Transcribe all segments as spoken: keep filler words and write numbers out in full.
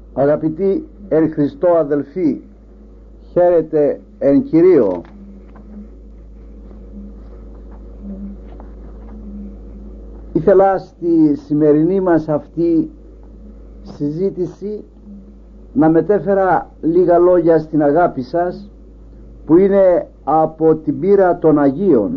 Αγαπητοί εν Χριστώ αδελφοί, χαίρετε εν Κυρίω. Ήθελα στη σημερινή μας αυτή συζήτηση να μετέφερα λίγα λόγια στην αγάπη σας, που είναι από την πείρα των Αγίων.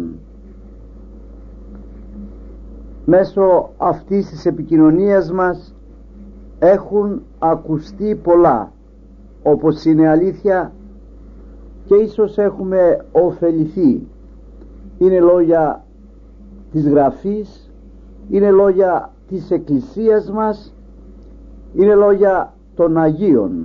Μέσω αυτής της επικοινωνίας μας έχουν ακουστεί πολλά, όπως είναι αλήθεια, και ίσως έχουμε ωφεληθεί. Είναι λόγια της Γραφής, είναι λόγια της Εκκλησίας μας, είναι λόγια των Αγίων.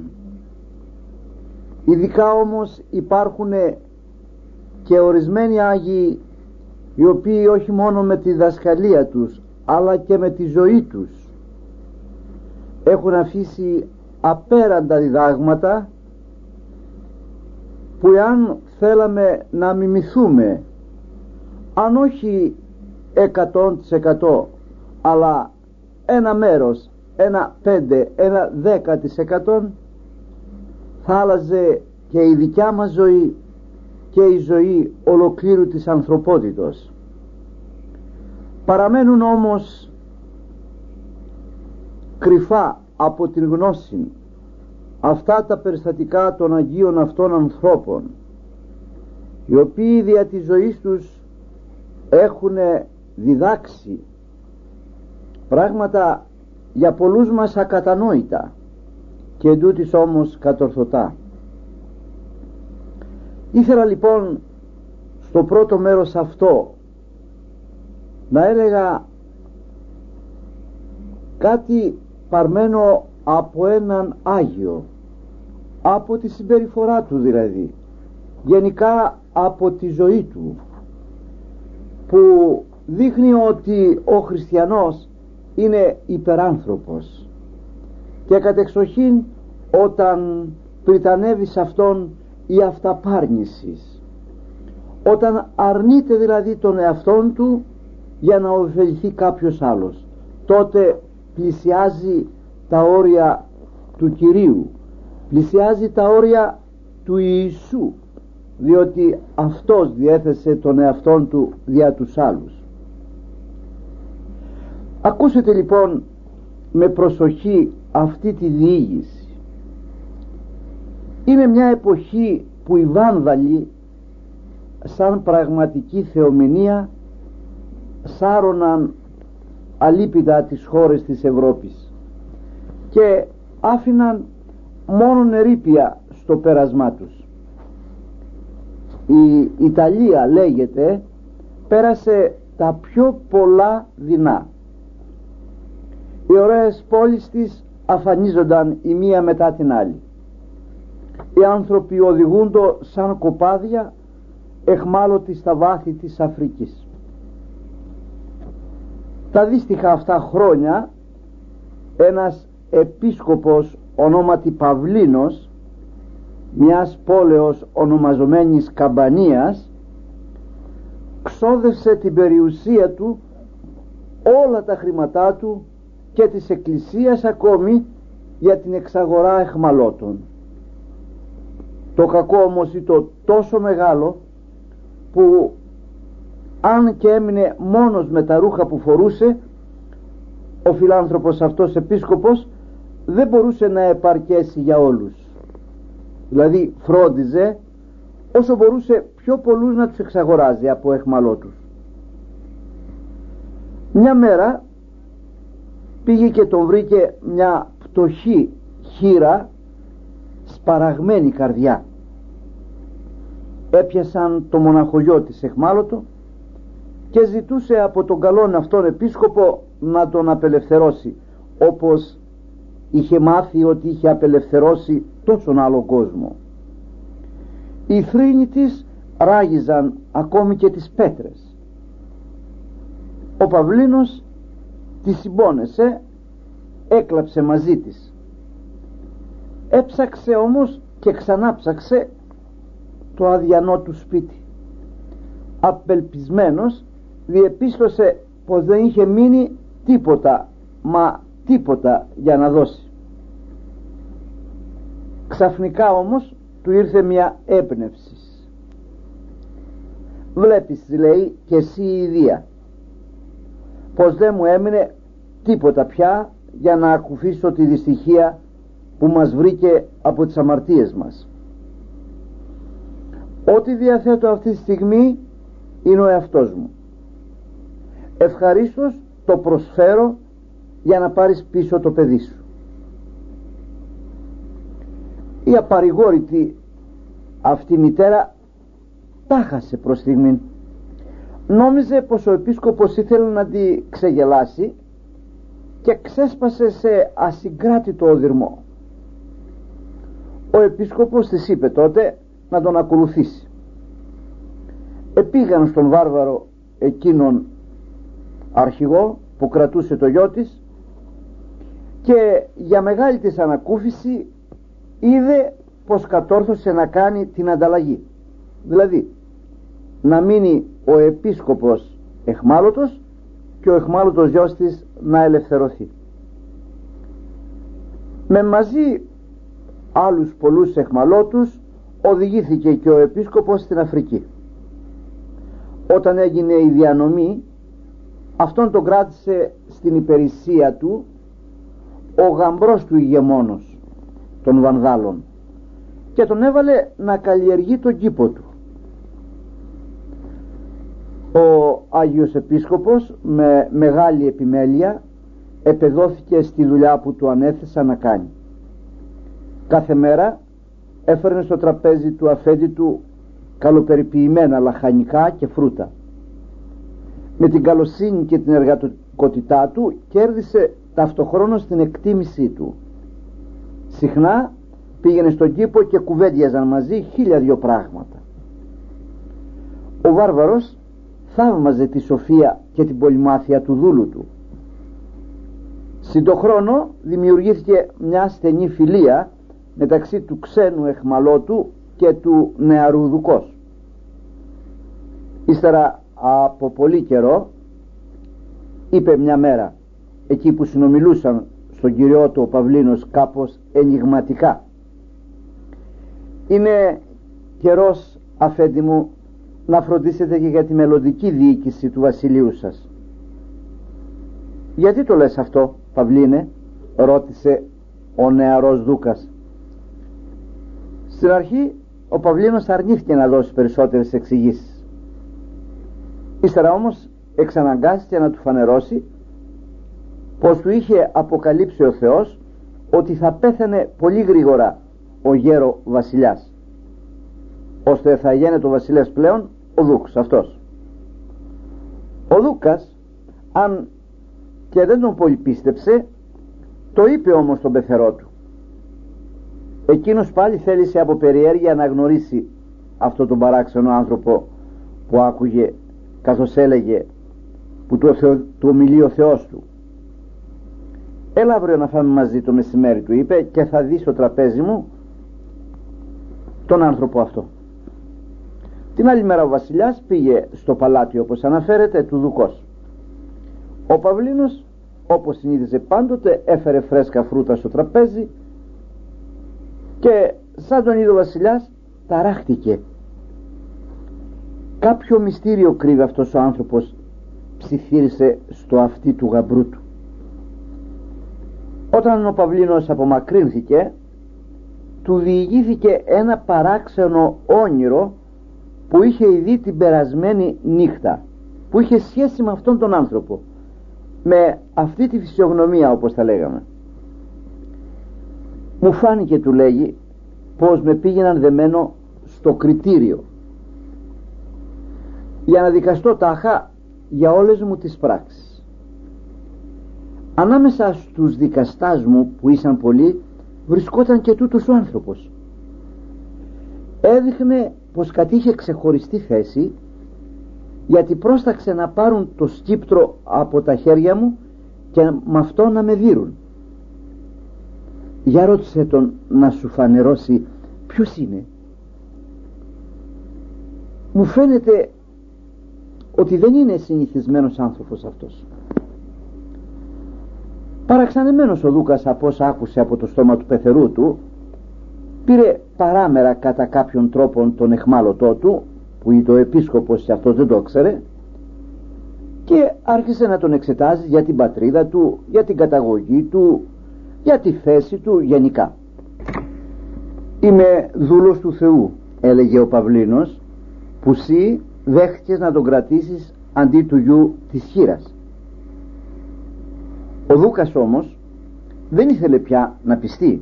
Ειδικά όμως υπάρχουν και ορισμένοι Άγιοι, οι οποίοι όχι μόνο με τη διδασκαλία τους αλλά και με τη ζωή τους έχουν αφήσει απέραντα διδάγματα, που εάν θέλαμε να μιμηθούμε, αν όχι εκατό τοις εκατό, αλλά ένα μέρος, ένα πέντε, ένα δέκα τοις εκατό, θα άλλαζε και η δικιά μας ζωή και η ζωή ολοκλήρου της ανθρωπότητος. Παραμένουν όμως κρυφά από την γνώση αυτά τα περιστατικά των Αγίων αυτών ανθρώπων, οι οποίοι δια της ζωής τους έχουν διδάξει πράγματα για πολλούς μας ακατανόητα και εντούτοις όμως κατορθωτά. Ήθελα λοιπόν στο πρώτο μέρος αυτό να έλεγα κάτι παρμένο από έναν Άγιο, από τη συμπεριφορά του δηλαδή, γενικά από τη ζωή του, που δείχνει ότι ο χριστιανός είναι υπεράνθρωπος, και κατεξοχήν όταν πριτανεύει σε αυτόν η αυταπάρνησης, όταν αρνείται δηλαδή τον εαυτόν του για να ωφεληθεί κάποιος άλλος, τότε πλησιάζει τα όρια του Κυρίου, πλησιάζει τα όρια του Ιησού, διότι αυτός διέθεσε τον εαυτόν του δια τους άλλους. Ακούσετε λοιπόν με προσοχή αυτή τη διήγηση. Είναι μια εποχή που οι βάνδαλοι, σαν πραγματική θεομηνία, σάρωναν αλίπητα τις χώρες της Ευρώπης και άφηναν μόνον ερείπια στο πέρασμά τους. Η Ιταλία, λέγεται, πέρασε τα πιο πολλά δεινά. Οι ωραίες πόλεις της αφανίζονταν η μία μετά την άλλη. Οι άνθρωποι οδηγούντο σαν κοπάδια εχμάλωτοι στα βάθη της Αφρικής. Τα δύστιχα αυτά χρόνια ένας επίσκοπος ονόματι Παυλίνος, μιας πόλεως ονομαζομένης Καμπανίας, ξόδευσε την περιουσία του, όλα τα χρήματά του και της εκκλησίας ακόμη, για την εξαγορά εχμαλώτων. Το κακό όμως ήταν τόσο μεγάλο που αν και έμεινε μόνος με τα ρούχα που φορούσε, ο φιλάνθρωπος αυτός επίσκοπος δεν μπορούσε να επαρκέσει για όλους. Δηλαδή φρόντιζε όσο μπορούσε πιο πολλούς να τους εξαγοράζει από εχμαλώτους. Μια μέρα πήγε και τον βρήκε μια πτωχή χήρα, σπαραγμένη καρδιά. Έπιασαν το μοναχογιό της εχμάλωτο και ζητούσε από τον καλόν αυτόν επίσκοπο να τον απελευθερώσει, όπως είχε μάθει ότι είχε απελευθερώσει τόσον άλλο κόσμο. Οι θρήνοι της ράγιζαν ακόμη και τις πέτρες. Ο Παυλίνος τη συμπόνεσε, έκλαψε μαζί της. Έψαξε όμως και ξανάψαξε το αδιανό του σπίτι. Απελπισμένος διεπίστωσε πως δεν είχε μείνει τίποτα, μα τίποτα για να δώσει. Ξαφνικά όμως του ήρθε μια έμπνευση. Βλέπεις, λέει, και εσύ η Ιδία, πως δεν μου έμεινε τίποτα πια για να ακουφίσω τη δυστυχία που μας βρήκε από τις αμαρτίες μας. Ό,τι διαθέτω αυτή τη στιγμή είναι ο εαυτός μου. Ευχαρίστως το προσφέρω για να πάρεις πίσω το παιδί σου. Η απαρηγόρητη αυτή μητέρα τάχασε προς στιγμήν. Νόμιζε πως ο επίσκοπος ήθελε να τη ξεγελάσει και ξέσπασε σε ασυγκράτητο οδυρμό. Ο επίσκοπος της είπε τότε να τον ακολουθήσει. Επήγαν στον βάρβαρο εκείνον αρχηγό που κρατούσε το γιο της και για μεγάλη της ανακούφιση είδε πως κατόρθωσε να κάνει την ανταλλαγή, δηλαδή να μείνει ο επίσκοπος εχμάλωτος και ο εχμάλωτος γιος της να ελευθερωθεί. Με μαζί άλλους πολλούς εχμαλώτους οδηγήθηκε και ο επίσκοπος στην Αφρική. Όταν έγινε η διανομή, αυτόν τον κράτησε στην υπηρεσία του ο γαμπρός του ηγεμόνος των Βανδάλων και τον έβαλε να καλλιεργεί τον κήπο του. Ο Άγιος Επίσκοπος με μεγάλη επιμέλεια επεδόθηκε στη δουλειά που του ανέθεσα να κάνει. Κάθε μέρα έφερνε στο τραπέζι του αφέντη του καλοπεριποιημένα λαχανικά και φρούτα. Με την καλοσύνη και την εργατικότητά του κέρδισε ταυτοχρόνως την εκτίμησή του. Συχνά πήγαινε στον κήπο και κουβέντιαζαν μαζί χίλια δυο πράγματα. Ο βάρβαρος θαύμαζε τη σοφία και την πολυμάθεια του δούλου του. Συν το χρόνο δημιουργήθηκε μια στενή φιλία μεταξύ του ξένου εχμαλώτου και του νεαρού δουκός. Ύστερα από πολύ καιρό είπε μια μέρα, εκεί που συνομιλούσαν στον κυριό του ο Παυλίνος κάπως ενιγματικά: «Είναι καιρός, αφέντη μου, να φροντίσετε και για τη μελλοντική διοίκηση του βασιλείου σας». «Γιατί το λες αυτό, Παυλίνε?» ρώτησε ο νεαρός δούκας. Στην αρχή ο Παυλίνος αρνήθηκε να δώσει περισσότερες εξηγήσεις. Ύστερα όμως εξαναγκάστηκε να του φανερώσει πως του είχε αποκαλύψει ο Θεός ότι θα πέθανε πολύ γρήγορα ο γέρο βασιλιάς, ώστε θα γίνεται ο βασιλιάς πλέον ο δούκος αυτός. Ο δούκας, αν και δεν τον πολύ πίστεψε, το είπε όμως τον πεθερό του. Εκείνος πάλι θέλησε από περιέργεια να γνωρίσει αυτό τον παράξενο άνθρωπο που άκουγε καθώς έλεγε, που του, του ομιλεί ο Θεός του. «Έλα αύριο να φάμε μαζί το μεσημέρι», του είπε, «και θα δεις στο τραπέζι μου τον άνθρωπο αυτό». Την άλλη μέρα ο βασιλιάς πήγε στο παλάτι, όπως αναφέρεται, του δουκός. Ο Παυλίνος, όπως συνήθιζε πάντοτε, έφερε φρέσκα φρούτα στο τραπέζι και σαν τον είδε ο βασιλιάς ταράχτηκε. Κάποιο μυστήριο κρύβει αυτός ο άνθρωπος, ψιθύρισε στο αυτί του γαμπρού του. Όταν ο Παυλίνος απομακρύνθηκε, του διηγήθηκε ένα παράξενο όνειρο που είχε ειδεί την περασμένη νύχτα, που είχε σχέση με αυτόν τον άνθρωπο, με αυτή τη φυσιογνωμία, όπως τα λέγαμε. «Μου φάνηκε», του λέγει, «πως με πήγαιναν δεμένο στο κριτήριο για να δικαστώ τάχα για όλες μου τις πράξεις. Ανάμεσα στους δικαστάς μου, που ήσαν πολλοί, βρισκόταν και τούτος ο άνθρωπος. Έδειχνε πως κατήχε ξεχωριστή θέση, γιατί πρόσταξε να πάρουν το σκύπτρο από τα χέρια μου και με αυτό να με δείρουν. Για ρώτησε τον να σου φανερώσει ποιος είναι». «Μου φαίνεται ότι δεν είναι συνηθισμένος άνθρωπος αυτός». Παραξενεμένος ο δούκας από όσα άκουσε από το στόμα του πεθερού του, πήρε παράμερα κατά κάποιον τρόπον τον εχμάλωτό του, που ήταν ο επίσκοπος και αυτός δεν το ήξερε, και άρχισε να τον εξετάζει για την πατρίδα του, για την καταγωγή του, για τη θέση του γενικά. «Είμαι δούλος του Θεού», έλεγε ο Παυλίνος, «που σύ δέχτηκες να τον κρατήσεις αντί του γιου της χήρας». Ο Δούκας όμως δεν ήθελε πια να πιστεί.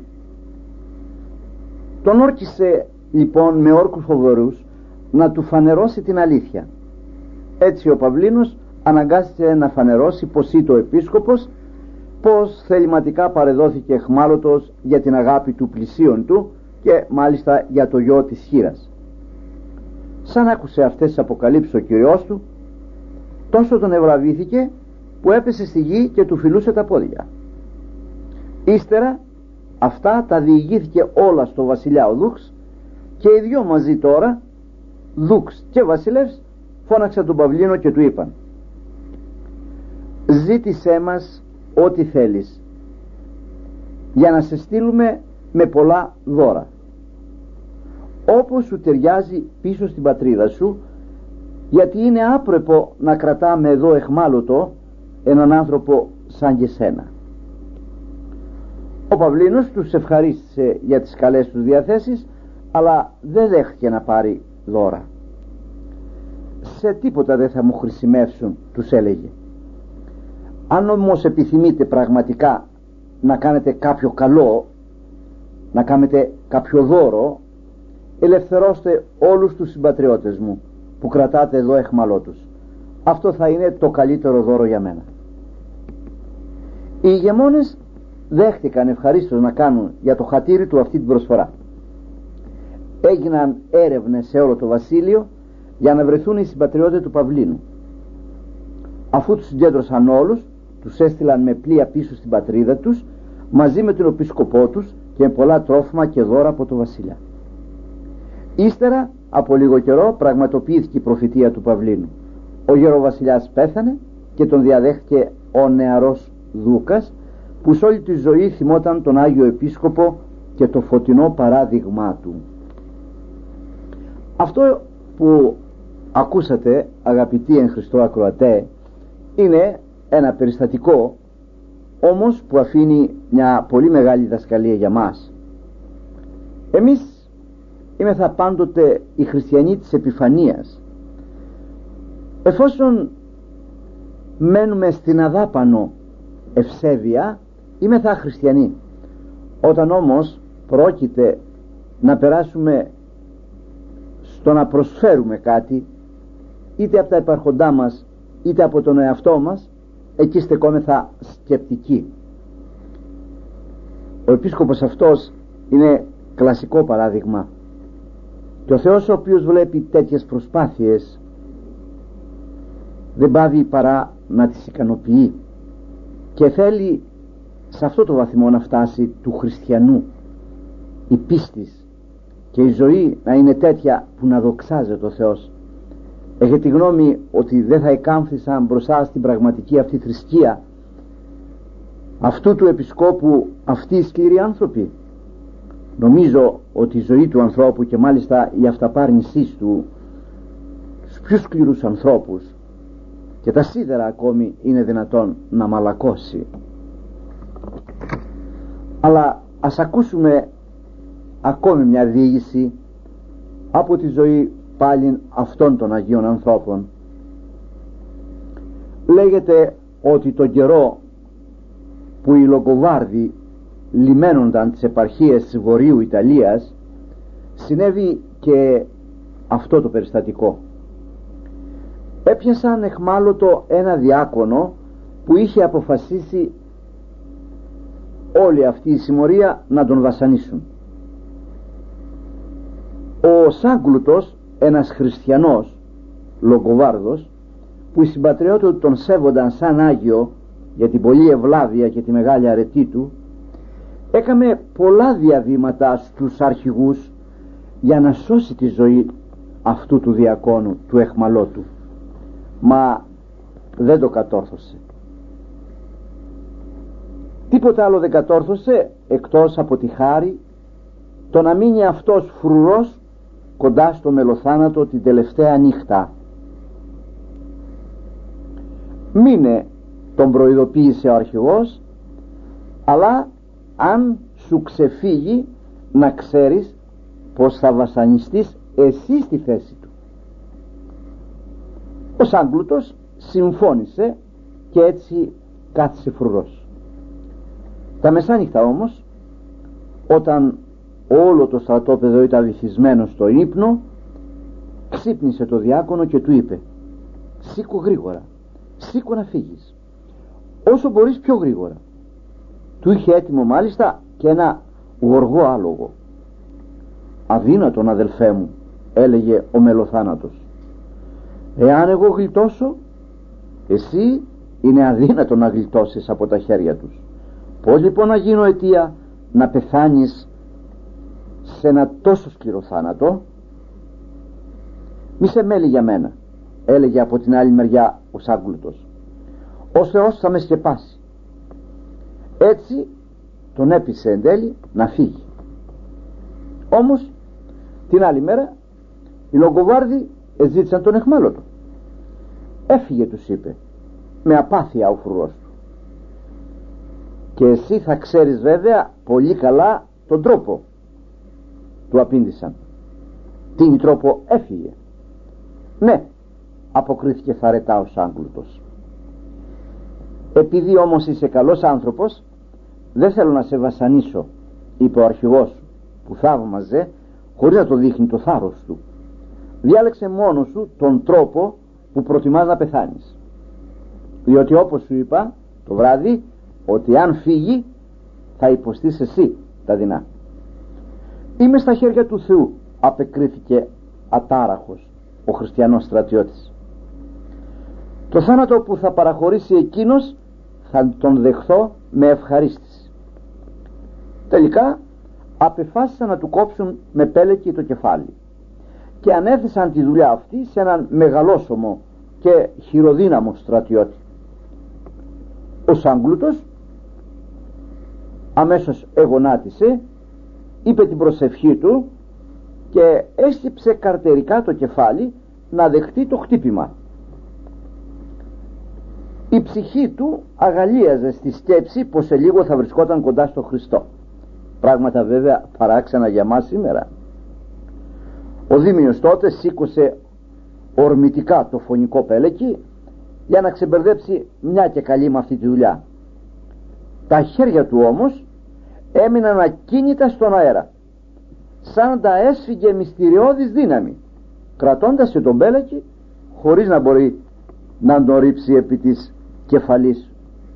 Τον όρκισε λοιπόν με όρκους φοβερούς να του φανερώσει την αλήθεια. Έτσι ο Παυλίνος αναγκάστηκε να φανερώσει πως ήταν ο επίσκοπος, πως θεληματικά παρεδόθηκε εχμάλωτος για την αγάπη του πλησίον του και μάλιστα για το γιο της χήρας. Σαν άκουσε αυτές τις αποκαλύψεις ο Κυριός του, τόσο τον ευραβήθηκε που έπεσε στη γη και του φιλούσε τα πόδια. Ύστερα αυτά τα διηγήθηκε όλα στο βασιλιά ο Δούξ, και οι δυο μαζί τώρα, Δούξ και βασιλεύς, φώναξαν τον Παυλίνο και του είπαν: «Ζήτησέ μας ό,τι θέλεις, για να σε στείλουμε με πολλά δώρα, όπως σου ταιριάζει πίσω στην πατρίδα σου, γιατί είναι άπρεπο να κρατάμε εδώ εχμάλωτο έναν άνθρωπο σαν και σένα». Ο Παυλίνος τους ευχαρίστησε για τις καλές τους διαθέσεις, αλλά δεν δέχτηκε να πάρει δώρα. «Σε τίποτα δεν θα μου χρησιμεύσουν», τους έλεγε. «Αν όμως επιθυμείτε πραγματικά να κάνετε κάποιο καλό, να κάνετε κάποιο δώρο, ελευθερώστε όλους τους συμπατριώτες μου που κρατάτε εδώ εχμαλώτους. Αυτό θα είναι το καλύτερο δώρο για μένα». Οι ηγεμόνες δέχτηκαν ευχαρίστως να κάνουν για το χατήρι του αυτή την προσφορά. Έγιναν έρευνες σε όλο το βασίλειο για να βρεθούν οι συμπατριώτες του Παυλίνου. Αφού τους συγκέντρωσαν όλους, τους έστειλαν με πλοία πίσω στην πατρίδα τους, μαζί με τον επίσκοπό τους και με πολλά τρόφιμα και δώρα από το βασιλιά. Ύστερα από λίγο καιρό πραγματοποιήθηκε η προφητεία του Παυλίνου. Ο γεροβασιλιάς πέθανε και τον διαδέχτηκε ο νεαρός Δούκας, που σε όλη τη ζωή θυμόταν τον Άγιο Επίσκοπο και το φωτεινό παράδειγμά του. Αυτό που ακούσατε, αγαπητοί εν Χριστώ ακροατέ, είναι ένα περιστατικό, όμως που αφήνει μια πολύ μεγάλη διδασκαλία για μας. Εμείς είμεθα πάντοτε οι χριστιανοί της επιφανίας. Εφόσον μένουμε στην αδάπανο ευσέβεια, είμεθα χριστιανοί. Όταν όμως πρόκειται να περάσουμε στο να προσφέρουμε κάτι, είτε από τα υπαρχοντά μας είτε από τον εαυτό μας, εκεί στεκόμεθα σκεπτικοί. Ο επίσκοπος αυτός είναι κλασικό παράδειγμα, και ο Θεός, ο οποίος βλέπει τέτοιες προσπάθειες, δεν πάβει παρά να τις ικανοποιεί, και θέλει σε αυτό το βαθμό να φτάσει του χριστιανού η πίστη και η ζωή να είναι τέτοια που να δοξάζεται ο Θεός. Έχετε τη γνώμη ότι δεν θα εκάμφθησαν μπροστά στην πραγματική αυτή θρησκεία αυτού του επισκόπου αυτοί οι σκληροί άνθρωποι? Νομίζω ότι η ζωή του ανθρώπου, και μάλιστα η αυταπάρνησή του στους πιο σκληρούς ανθρώπους, και τα σίδερα ακόμη είναι δυνατόν να μαλακώσει. Αλλά ας ακούσουμε ακόμη μια διήγηση από τη ζωή πάλι αυτών των Αγίων ανθρώπων. Λέγεται ότι τον καιρό που οι Λογκοβάρδοι λιμένονταν τις επαρχίες της Βορείου Ιταλίας, συνέβη και αυτό το περιστατικό. Έπιασαν εχμάλωτο ένα διάκονο που είχε αποφασίσει όλη αυτή η συμμορία να τον βασανίσουν. Ο Σάγκλουτος, ένας χριστιανός Λογκοβάρδος, που οι συμπατριώτες του τον σέβονταν σαν Άγιο για την πολλή ευλάβεια και τη μεγάλη αρετή του, έκαμε πολλά διαβήματα στους αρχηγούς για να σώσει τη ζωή αυτού του διακόνου, του εχμαλώτου, μα δεν το κατόρθωσε. Τίποτα άλλο δεν κατόρθωσε εκτός από τη χάρη το να μείνει αυτός φρουρός κοντά στο μελοθάνατο την τελευταία νύχτα. Μείνε, τον προειδοποίησε ο αρχηγός, αλλά αν σου ξεφύγει να ξέρεις πως θα βασανιστείς εσύ στη θέση του. Ο Σάγκλουτος συμφώνησε και έτσι κάθισε φρουρός. Τα μεσάνυχτα όμως, όταν όλο το στρατόπεδο ήταν βυθισμένο στο ύπνο, ξύπνησε το διάκονο και του είπε: σήκω γρήγορα, σήκω να φύγεις, όσο μπορείς πιο γρήγορα. Του είχε έτοιμο μάλιστα και ένα γοργό άλογο. Αδύνατον, αδελφέ μου, έλεγε ο μελοθάνατος. Εάν εγώ γλιτώσω, εσύ είναι αδύνατο να γλιτώσεις από τα χέρια τους. Πώς λοιπόν να γίνω αιτία να πεθάνεις σε ένα τόσο σκληρό θάνατο? Μη σε μέλει για μένα, έλεγε από την άλλη μεριά ο Σάγκλουτος. Ο Θεός θα με σκεπάσει. Έτσι τον έπεισε εν τέλει να φύγει. Όμως την άλλη μέρα οι Λογκοβάρδοι εζήτησαν τον αιχμάλωτο. Έφυγε, τους είπε, με απάθεια ο φρουρός του. Και εσύ θα ξέρεις βέβαια πολύ καλά τον τρόπο, του απήντησαν. Τι τρόπο? Έφυγε. Ναι, αποκρίθηκε θαρετά ο Σάγκλουτος. Επειδή όμως είσαι καλός άνθρωπος, δεν θέλω να σε βασανίσω, είπε ο αρχηγός που θαύμαζε χωρίς να το δείχνει το θάρρος του. Διάλεξε μόνος σου τον τρόπο που προτιμάς να πεθάνεις, διότι όπως σου είπα το βράδυ, ότι αν φύγει θα υποστείς εσύ τα δεινά. Είμαι στα χέρια του Θεού, απεκρίθηκε ατάραχος ο χριστιανός στρατιώτης. Το θάνατο που θα παραχωρήσει εκείνος θα τον δεχθώ με ευχαρίστηση. Τελικά απεφάσισαν να του κόψουν με πέλεκι το κεφάλι και ανέθεσαν τη δουλειά αυτή σε έναν μεγαλόσωμο και χειροδύναμο στρατιώτη. Ο Σάγκλουτος αμέσως εγωνάτισε, είπε την προσευχή του και έστυψε καρτερικά το κεφάλι να δεχτεί το χτύπημα. Η ψυχή του αγαλίαζε στη σκέψη πως σε λίγο θα βρισκόταν κοντά στο Χριστό. Πράγματα βέβαια παράξενα για μας σήμερα. Ο Δήμιος τότε σήκωσε ορμητικά το φωνικό πέλεκι για να ξεμπερδέψει μια και καλή με αυτή τη δουλειά. Τα χέρια του όμως έμειναν ακίνητα στον αέρα, σαν τα έσφυγε μυστηριώδης δύναμη, κρατώντας και τον πέλεκι χωρίς να μπορεί να τον ρίψει επί της κεφαλής.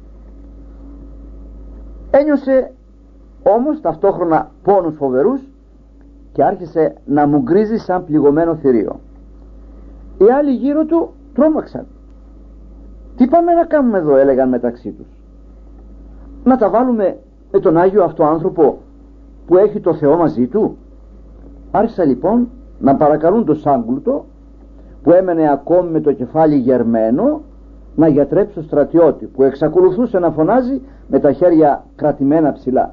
Ένιωσε όμως ταυτόχρονα πόνους φοβερούς και άρχισε να μου γκρίζει σαν πληγωμένο θηρίο. Οι άλλοι γύρω του τρόμαξαν. Τι πάμε να κάνουμε εδώ, έλεγαν μεταξύ τους. Να τα βάλουμε με τον Άγιο αυτό άνθρωπο που έχει το Θεό μαζί του? Άρχισα λοιπόν να παρακαλούν τον Σάγκλουτο, που έμενε ακόμη με το κεφάλι γερμένο, να γιατρέψει το στρατιώτη που εξακολουθούσε να φωνάζει με τα χέρια κρατημένα ψηλά.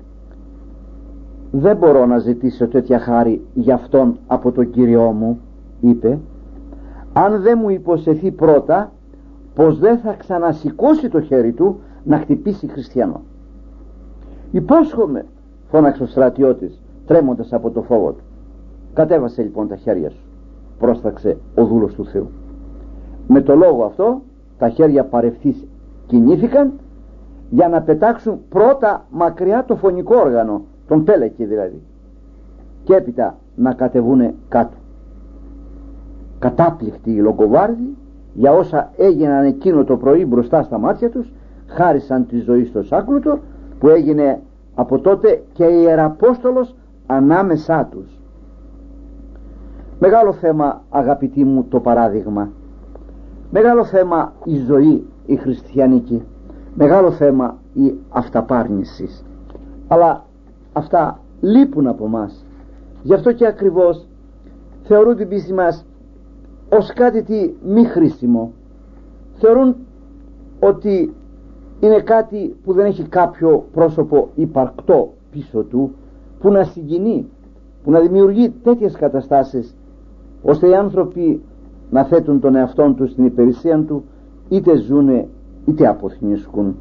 Δεν μπορώ να ζητήσω τέτοια χάρη για αυτόν από τον Κύριό μου, είπε, αν δεν μου υποσχεθεί πρώτα πως δεν θα ξανασηκώσει το χέρι του να χτυπήσει χριστιανό. Υπόσχομαι, φώναξε ο στρατιώτης τρέμοντας από το φόβο του. Κατέβασε λοιπόν τα χέρια σου, πρόσταξε ο δούλος του Θεού. Με το λόγο αυτό τα χέρια παρευθείς κινήθηκαν για να πετάξουν πρώτα μακριά το φωνικό όργανο, τον πέλεκι δηλαδή, και έπειτα να κατεβούνε κάτω. Κατάπληκτοι οι Λογκοβάρδοι για όσα έγιναν εκείνο το πρωί μπροστά στα μάτια τους, χάρισαν τη ζωή στο Σάγκλουτο, που έγινε από τότε και ιεραπόστολος ανάμεσά τους. Μεγάλο θέμα, αγαπητοί μου, το παράδειγμα. Μεγάλο θέμα η ζωή η χριστιανική. Μεγάλο θέμα η αυταπάρνηση. Αλλά αυτά λείπουν από μας. Γι' αυτό και ακριβώς θεωρούν την πίστη μας ως κάτι τι μη χρήσιμο. Θεωρούν ότι είναι κάτι που δεν έχει κάποιο πρόσωπο υπαρκτό πίσω του, που να συγκινεί, που να δημιουργεί τέτοιες καταστάσεις ώστε οι άνθρωποι να θέτουν τον εαυτόν τους στην υπηρεσία του, είτε ζουνε είτε αποθνίσκουν.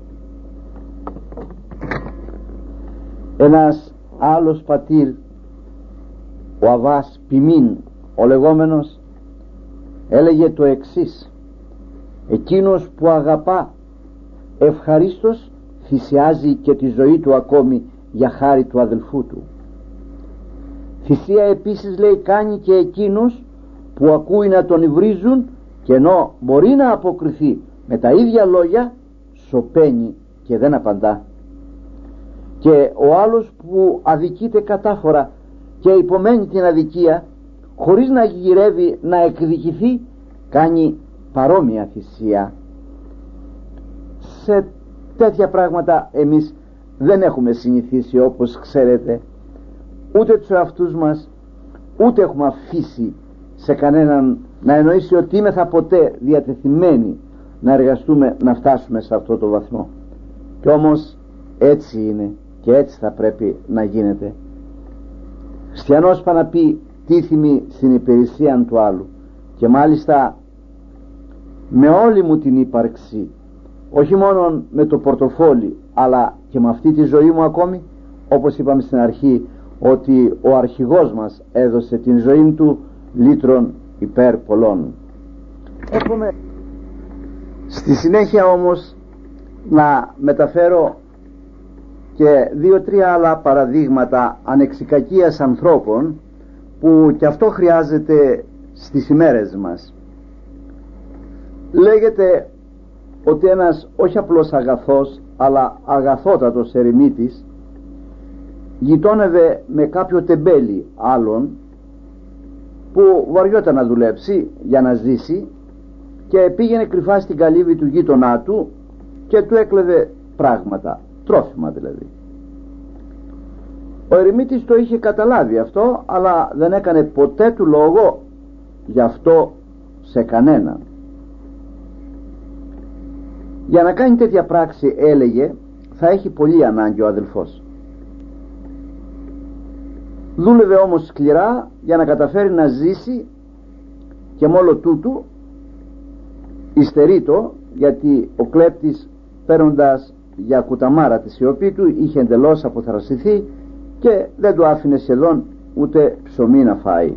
Ένας άλλος πατήρ, ο Αβάς Πιμίν ο λεγόμενος, έλεγε το εξής: εκείνος που αγαπά ευχαρίστως θυσιάζει και τη ζωή του ακόμη για χάρη του αδελφού του. Θυσία επίσης, λέει, κάνει και εκείνος που ακούει να τον υβρίζουν και ενώ μπορεί να αποκριθεί με τα ίδια λόγια, σωπαίνει και δεν απαντά. Και ο άλλος που αδικείται κατάφορα και υπομένει την αδικία, χωρίς να γυρεύει να εκδικηθεί, κάνει παρόμοια θυσία. Σε τέτοια πράγματα εμείς δεν έχουμε συνηθίσει, όπως ξέρετε, ούτε τους εαυτούς μας, ούτε έχουμε αφήσει σε κανέναν να εννοήσει ότι είμεθα ποτέ διατεθειμένοι να εργαστούμε να φτάσουμε σε αυτό το βαθμό. Και όμως έτσι είναι και έτσι θα πρέπει να γίνεται. Χριστιανός πά να πει τίθιμη στην υπηρεσία του άλλου, και μάλιστα με όλη μου την ύπαρξη, όχι μόνο με το πορτοφόλι αλλά και με αυτή τη ζωή μου ακόμη, όπως είπαμε στην αρχή ότι ο αρχηγός μας έδωσε την ζωή του λύτρων υπέρ πολλών. Έχουμε στη συνέχεια όμως να μεταφέρω και δύο-τρία άλλα παραδείγματα ανεξικακίας ανθρώπων που και αυτό χρειάζεται στις ημέρες μας. Λέγεται ότι ένας όχι απλώς αγαθός αλλά αγαθότατος ερημίτης γειτόνευε με κάποιο τεμπέλι άλλον που βαριόταν να δουλέψει για να ζήσει και πήγαινε κρυφά στην καλύβη του γείτονά του και του έκλεβε πράγματα, τρόφιμα δηλαδή. Ο ερημίτης το είχε καταλάβει αυτό, αλλά δεν έκανε ποτέ του λόγο γι' αυτό σε κανέναν. Για να κάνει τέτοια πράξη, έλεγε, θα έχει πολύ ανάγκη ο αδελφός. Δούλευε όμως σκληρά για να καταφέρει να ζήσει και μόλο τούτου υστερείτο, γιατί ο κλέπτης, παίρνοντας για κουταμάρα τη σιωπή του, είχε εντελώς αποθρασιθεί και δεν του άφηνε σχεδόν ούτε ψωμί να φάει.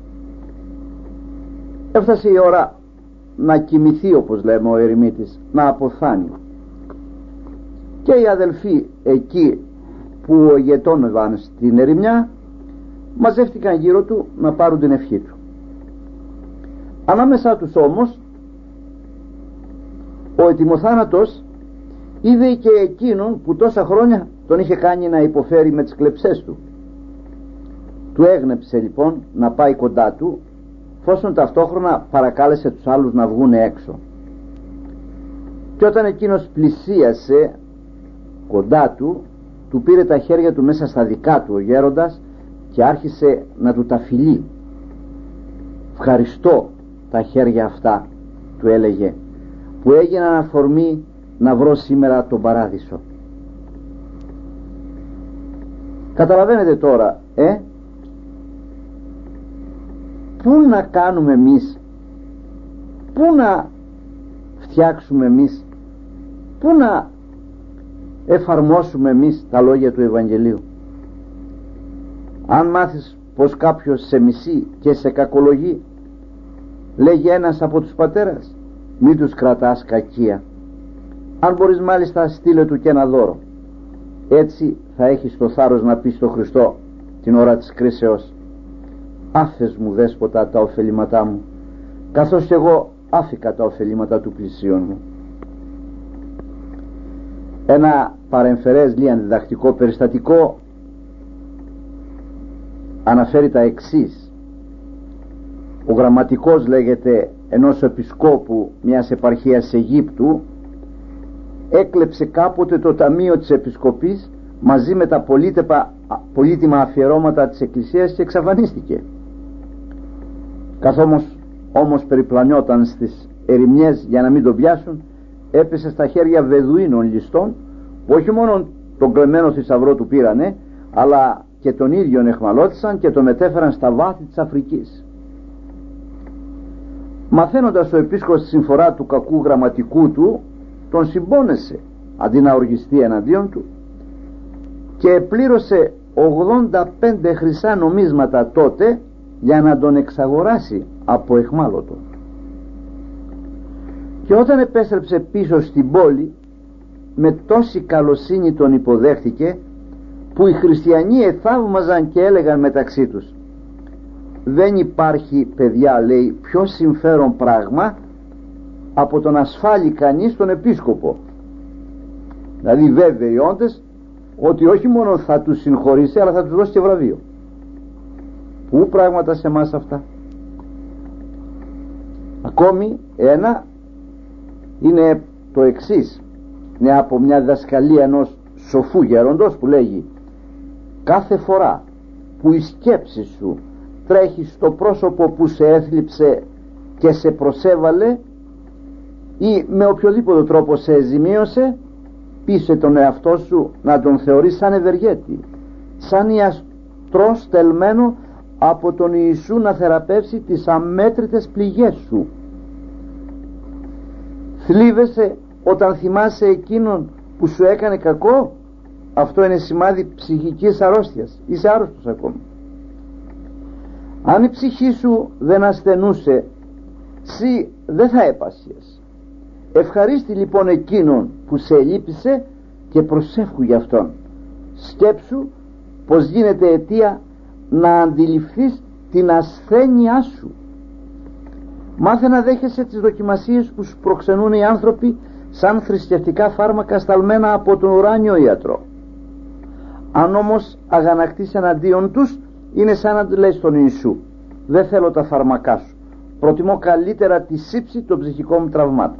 Έφτασε η ώρα να κοιμηθεί, όπως λέμε, ο ερημίτης, να αποθάνει. Και οι αδελφοί εκεί που γετώνευαν στην ερημιά μαζεύτηκαν γύρω του να πάρουν την ευχή του. Ανάμεσά τους όμως ο ετοιμοθάνατος είδε και εκείνον που τόσα χρόνια τον είχε κάνει να υποφέρει με τις κλεψές του. Του έγνεψε λοιπόν να πάει κοντά του, φόσον ταυτόχρονα παρακάλεσε τους άλλους να βγουν έξω. Και όταν εκείνος πλησίασε κοντά του, του πήρε τα χέρια του μέσα στα δικά του ο γέροντας και άρχισε να του τα φιλεί. «Ευχαριστώ τα χέρια αυτά», του έλεγε, «που έγιναν αφορμή να βρω σήμερα τον παράδεισο». Καταλαβαίνετε τώρα, ε πού να κάνουμε εμείς, πού να φτιάξουμε εμείς, πού να εφαρμόσουμε εμείς τα λόγια του Ευαγγελίου. Αν μάθεις πως κάποιος σε μισεί και σε κακολογεί, λέγει ένας από τους πατέρας, μην τους κρατάς κακία. Αν μπορείς μάλιστα, στείλε του και ένα δώρο. Έτσι θα έχεις το θάρρος να πεις στο Χριστό την ώρα της κρίσεως, άφες μου δέσποτα τα ωφελήματά μου, καθώς και εγώ άφηκα τα ωφελήματα του πλησίον μου. Ένα παρεμφερές λίαν διδακτικό περιστατικό αναφέρει τα εξής. Ο γραμματικός, λέγεται, ενός επισκόπου μιας επαρχίας Αιγύπτου έκλεψε κάποτε το ταμείο της επισκοπής μαζί με τα πολύτιμα αφιερώματα της εκκλησίας και εξαφανίστηκε. Καθώς όμως, όμως περιπλανιόταν στις ερημιές για να μην τον πιάσουν, έπεσε στα χέρια Βεδουίνων ληστών που όχι μόνο τον κλεμμένο θησαυρό του πήρανε, αλλά και τον ίδιον εχμαλώτησαν και το μετέφεραν στα βάθη της Αφρικής. Μαθαίνοντας ο επίσκοπος τη συμφορά του κακού γραμματικού του, τον συμπόνεσε αντί να οργιστεί εναντίον του και πλήρωσε ογδόντα πέντε χρυσά νομίσματα τότε για να τον εξαγοράσει από εχμάλωτο. Και όταν επέστρεψε πίσω στην πόλη, με τόση καλοσύνη τον υποδέχτηκε που οι χριστιανοί εθαύμαζαν και έλεγαν μεταξύ τους: δεν υπάρχει, παιδιά, λέει, πιο συμφέρον πράγμα από το να ασφάλει κανείς τον επίσκοπο. Δηλαδή βέβαιοι όντες ότι όχι μόνο θα τους συγχωρήσει, αλλά θα τους δώσει και βραβείο. Πού πράγματα σε εμάς αυτά. Ακόμη ένα είναι το εξής, είναι από μια διδασκαλία ενός σοφού γέροντος που λέγει: κάθε φορά που η σκέψη σου τρέχει στο πρόσωπο που σε έθλιψε και σε προσέβαλε ή με οποιοδήποτε τρόπο σε ζημίωσε, πείσε τον εαυτό σου να τον θεωρείς σαν ευεργέτη, σαν ιαστρό στελμένο από τον Ιησού να θεραπεύσει τις αμέτρητες πληγές σου. Θλίβεσαι όταν θυμάσαι εκείνον που σου έκανε κακό? Αυτό είναι σημάδι ψυχικής αρρώστιας. Είσαι άρρωστος ακόμη. Αν η ψυχή σου δεν ασθενούσε, σύ δεν θα έπασχες. Ευχαρίστη λοιπόν εκείνον που σε ελείπησε και προσεύχου γι' αυτόν. Σκέψου πως γίνεται αιτία να αντιληφθείς την ασθένειά σου. Μάθε να δέχεσαι τις δοκιμασίες που σου προξενούν οι άνθρωποι σαν θρησκευτικά φάρμακα σταλμένα από τον ουράνιο ιατρό. Αν όμως αγανακτείς εναντίον τους, είναι σαν να λες στον Ιησού: δεν θέλω τα φάρμακά σου, προτιμώ καλύτερα τη σύψη των ψυχικών μου τραυμάτων.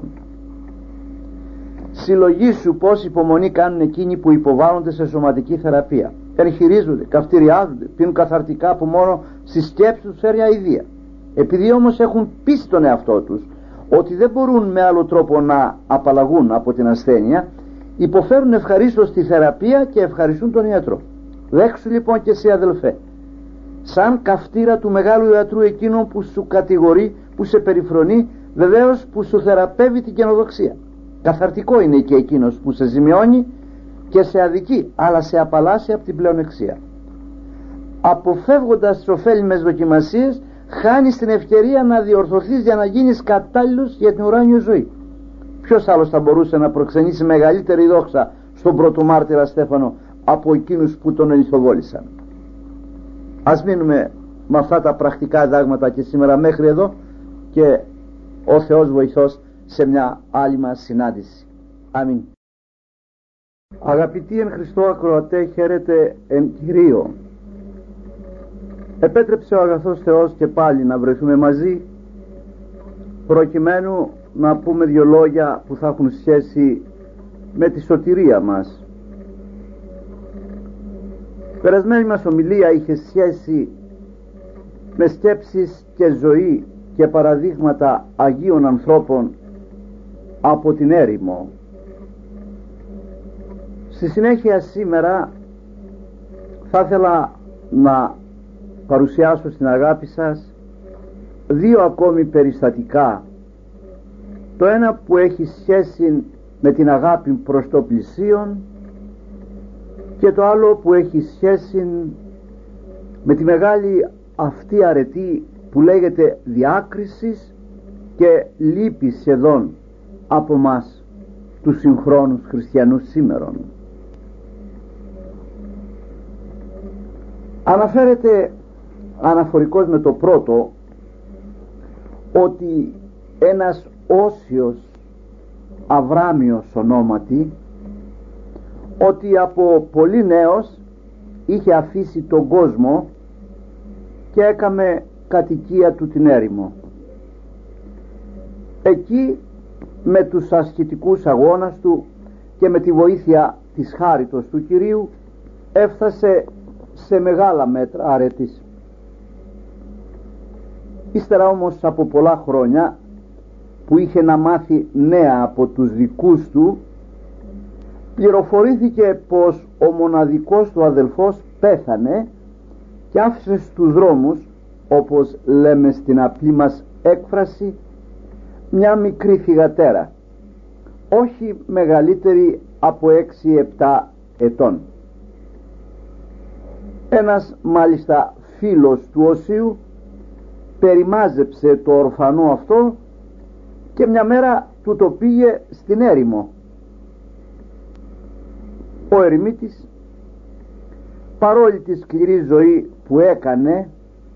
Συλλογήσου πως υπομονή κάνουν εκείνοι που υποβάλλονται σε σωματική θεραπεία. Εγχειρίζονται, καυτηριάζονται, πίνουν καθαρτικά που μόνο στη σκέψη τους φέρει αηδία. Επειδή όμως έχουν πει στον εαυτό τους ότι δεν μπορούν με άλλο τρόπο να απαλλαγούν από την ασθένεια, υποφέρουν ευχαρίστως τη θεραπεία και ευχαριστούν τον ιατρό. Δέξου λοιπόν και εσύ, αδελφέ, σαν καυτήρα του μεγάλου ιατρού εκείνον που σου κατηγορεί, που σε περιφρονεί, βεβαίως που σου θεραπεύει την καινοδοξία. Καθαρτικό είναι και εκείνος που σε ζημιώνει και σε αδικεί, αλλά σε απαλλάσσει από την πλεονεξία. Αποφεύγοντας τις ωφέλιμες δοκιμασίες, χάνεις την ευκαιρία να διορθωθείς για να γίνεις κατάλληλος για την ουράνιο ζωή. Ποιος άλλος θα μπορούσε να προξενήσει μεγαλύτερη δόξα στον πρωτομάρτυρα Στέφανο από εκείνους που τον ελιθοβόλησαν? Ας μείνουμε με αυτά τα πρακτικά δάγματα και σήμερα μέχρι εδώ, και ο Θεός βοηθός σε μια άλλη μας συνάντηση. Αμήν. Αγαπητοί εν Χριστώ ακροατέ, χαίρετε εν Κυρίω. Επέτρεψε ο αγαθός Θεός και πάλι να βρεθούμε μαζί, προκειμένου να πούμε δύο λόγια που θα έχουν σχέση με τη σωτηρία μας. Η περασμένη μας ομιλία είχε σχέση με σκέψεις και ζωή και παραδείγματα Αγίων ανθρώπων από την έρημο. Στη συνέχεια σήμερα θα ήθελα να παρουσιάσω στην αγάπη σας δύο ακόμη περιστατικά. Το ένα που έχει σχέση με την αγάπη προς το πλησίον και το άλλο που έχει σχέση με τη μεγάλη αυτή αρετή που λέγεται διάκρισης και λείπει σχεδόν από μας τους συγχρόνους χριστιανούς σήμερον. Αναφέρεται αναφορικός με το πρώτο ότι ένας Όσιος Αβράμιος ονόματι, ότι από πολύ νέος είχε αφήσει τον κόσμο και έκαμε κατοικία του την έρημο. Εκεί με τους ασκητικούς αγώνας του και με τη βοήθεια της χάριτος του Κυρίου έφτασε σε μεγάλα μέτρα αρετής. Ύστερα όμως από πολλά χρόνια που είχε να μάθει νέα από τους δικούς του, πληροφορήθηκε πως ο μοναδικός του αδελφός πέθανε και άφησε στους δρόμους, όπως λέμε στην απλή μας έκφραση, μια μικρή θυγατέρα, όχι μεγαλύτερη από έξι επτά ετών. Ένας μάλιστα φίλος του Οσίου περιμάζεψε το ορφανό αυτό και μια μέρα του το πήγε στην έρημο. Ο ερημίτης, παρόλη τη σκληρή ζωή που έκανε,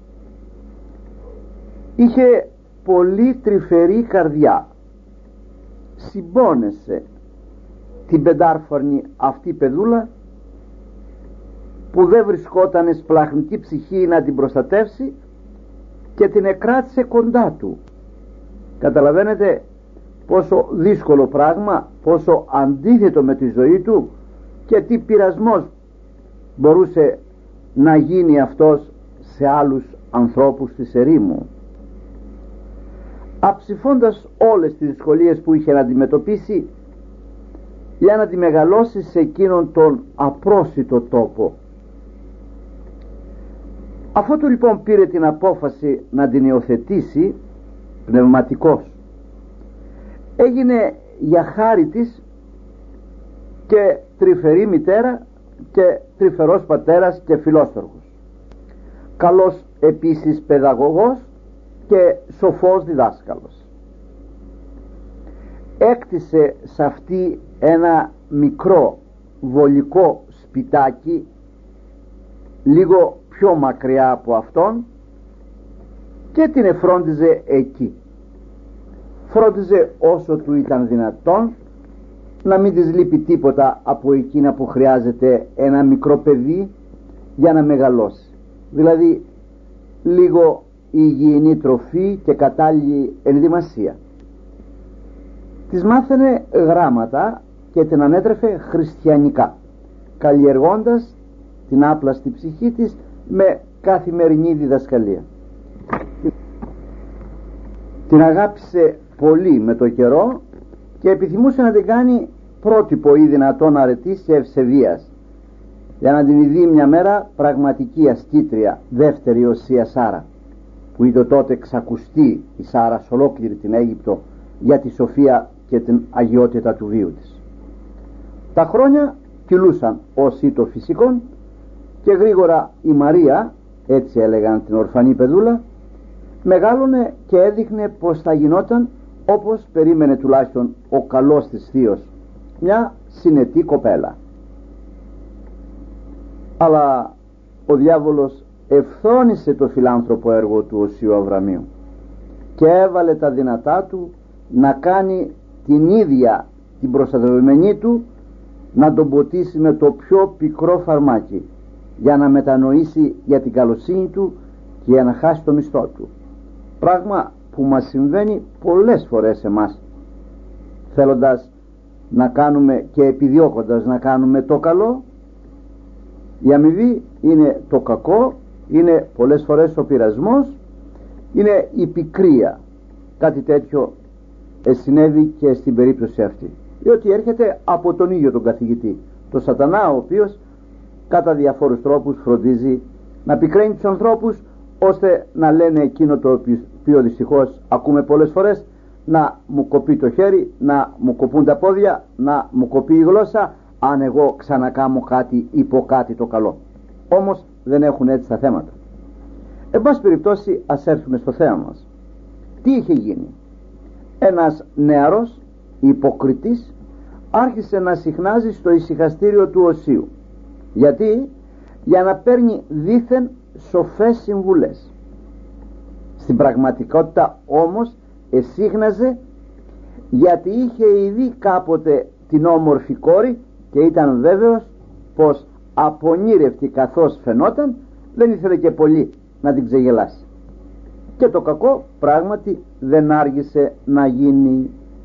είχε πολύ τρυφερή καρδιά. Συμπόνεσε την πεντάρφωνη αυτή παιδούλα που δεν βρισκόταν σπλαχνική ψυχή να την προστατεύσει και την εκράτησε κοντά του. Καταλαβαίνετε πόσο δύσκολο πράγμα, πόσο αντίθετο με τη ζωή του και τι πειρασμός μπορούσε να γίνει αυτός σε άλλους ανθρώπους της ερήμου. Αψηφώντας όλες τις δυσκολίες που είχε να αντιμετωπίσει για να τη μεγαλώσει σε εκείνον τον απρόσιτο τόπο. Αφού του λοιπόν πήρε την απόφαση να την υιοθετήσει πνευματικός, έγινε για χάρη της και τρυφερή μητέρα και τρυφερός πατέρας και φιλόστοργος, καλός επίσης παιδαγωγός και σοφός διδάσκαλος. Έκτισε σε αυτή ένα μικρό βολικό σπιτάκι λίγο πιο μακριά από αυτόν και την εφρόντιζε εκεί. Φρόντιζε όσο του ήταν δυνατόν να μην της λείπει τίποτα από εκείνα που χρειάζεται ένα μικρό παιδί για να μεγαλώσει, δηλαδή λίγο υγιεινή τροφή και κατάλληλη ενδυμασία. Της μάθαινε γράμματα και την ανέτρεφε χριστιανικά, καλλιεργώντας την άπλαστη ψυχή της με καθημερινή διδασκαλία. Την αγάπησε πολύ με το καιρό και επιθυμούσε να την κάνει πρότυπο ή δυνατόν αρετής και ευσεβίας, για να την δει μια μέρα πραγματική ασκήτρια, δεύτερη Οσία Σάρα, που είδε τότε ξακουστεί η Σάρα σε ολόκληρη την Αίγυπτο για τη σοφία και την αγιότητα του βίου της. Τα χρόνια κυλούσαν ως ή το φυσικόν και γρήγορα η Μαρία, έτσι έλεγαν την ορφανή παιδούλα, μεγάλωνε και έδειχνε πως θα γινόταν όπως περίμενε τουλάχιστον ο καλός της θείος, μια συνετή κοπέλα. Αλλά ο διάβολος ευθώνησε το φιλάνθρωπο έργο του Οσίου Αβραμίου και έβαλε τα δυνατά του να κάνει την ίδια την προστατευμένη του να τον ποτίσει με το πιο πικρό φαρμάκι, για να μετανοήσει για την καλοσύνη του και για να χάσει το μισθό του. Πράγμα που μας συμβαίνει πολλές φορές εμάς, θέλοντας να κάνουμε και επιδιώκοντας να κάνουμε το καλό, η αμοιβή είναι το κακό, είναι πολλές φορές ο πειρασμός, είναι η πικρία. Κάτι τέτοιο συνέβη και στην περίπτωση αυτή, διότι έρχεται από τον ίδιο τον καθηγητή, τον Σατανά, ο οποίος κατά διαφόρους τρόπους φροντίζει να πικραίνει τους ανθρώπους, ώστε να λένε εκείνο το οποίο δυστυχώς ακούμε πολλές φορές: να μου κοπεί το χέρι, να μου κοπούν τα πόδια, να μου κοπεί η γλώσσα, αν εγώ ξανακάμω κάτι ή πω κάτι το καλό. Όμως δεν έχουν έτσι τα θέματα. Εν πάση περιπτώσει, ας έρθουμε στο θέμα μας. Τι είχε γίνει? Ένας νεαρός υποκριτής άρχισε να συχνάζει στο ησυχαστήριο του Οσίου. Γιατί? Για να παίρνει δήθεν σοφές συμβουλές. Στην πραγματικότητα όμως εσύχναζε γιατί είχε ήδη κάποτε την όμορφη κόρη και ήταν βέβαιος πως απονήρευτη καθώς φαινόταν, δεν ήθελε και πολύ να την ξεγελάσει. Και το κακό πράγματι δεν άργησε να γίνει.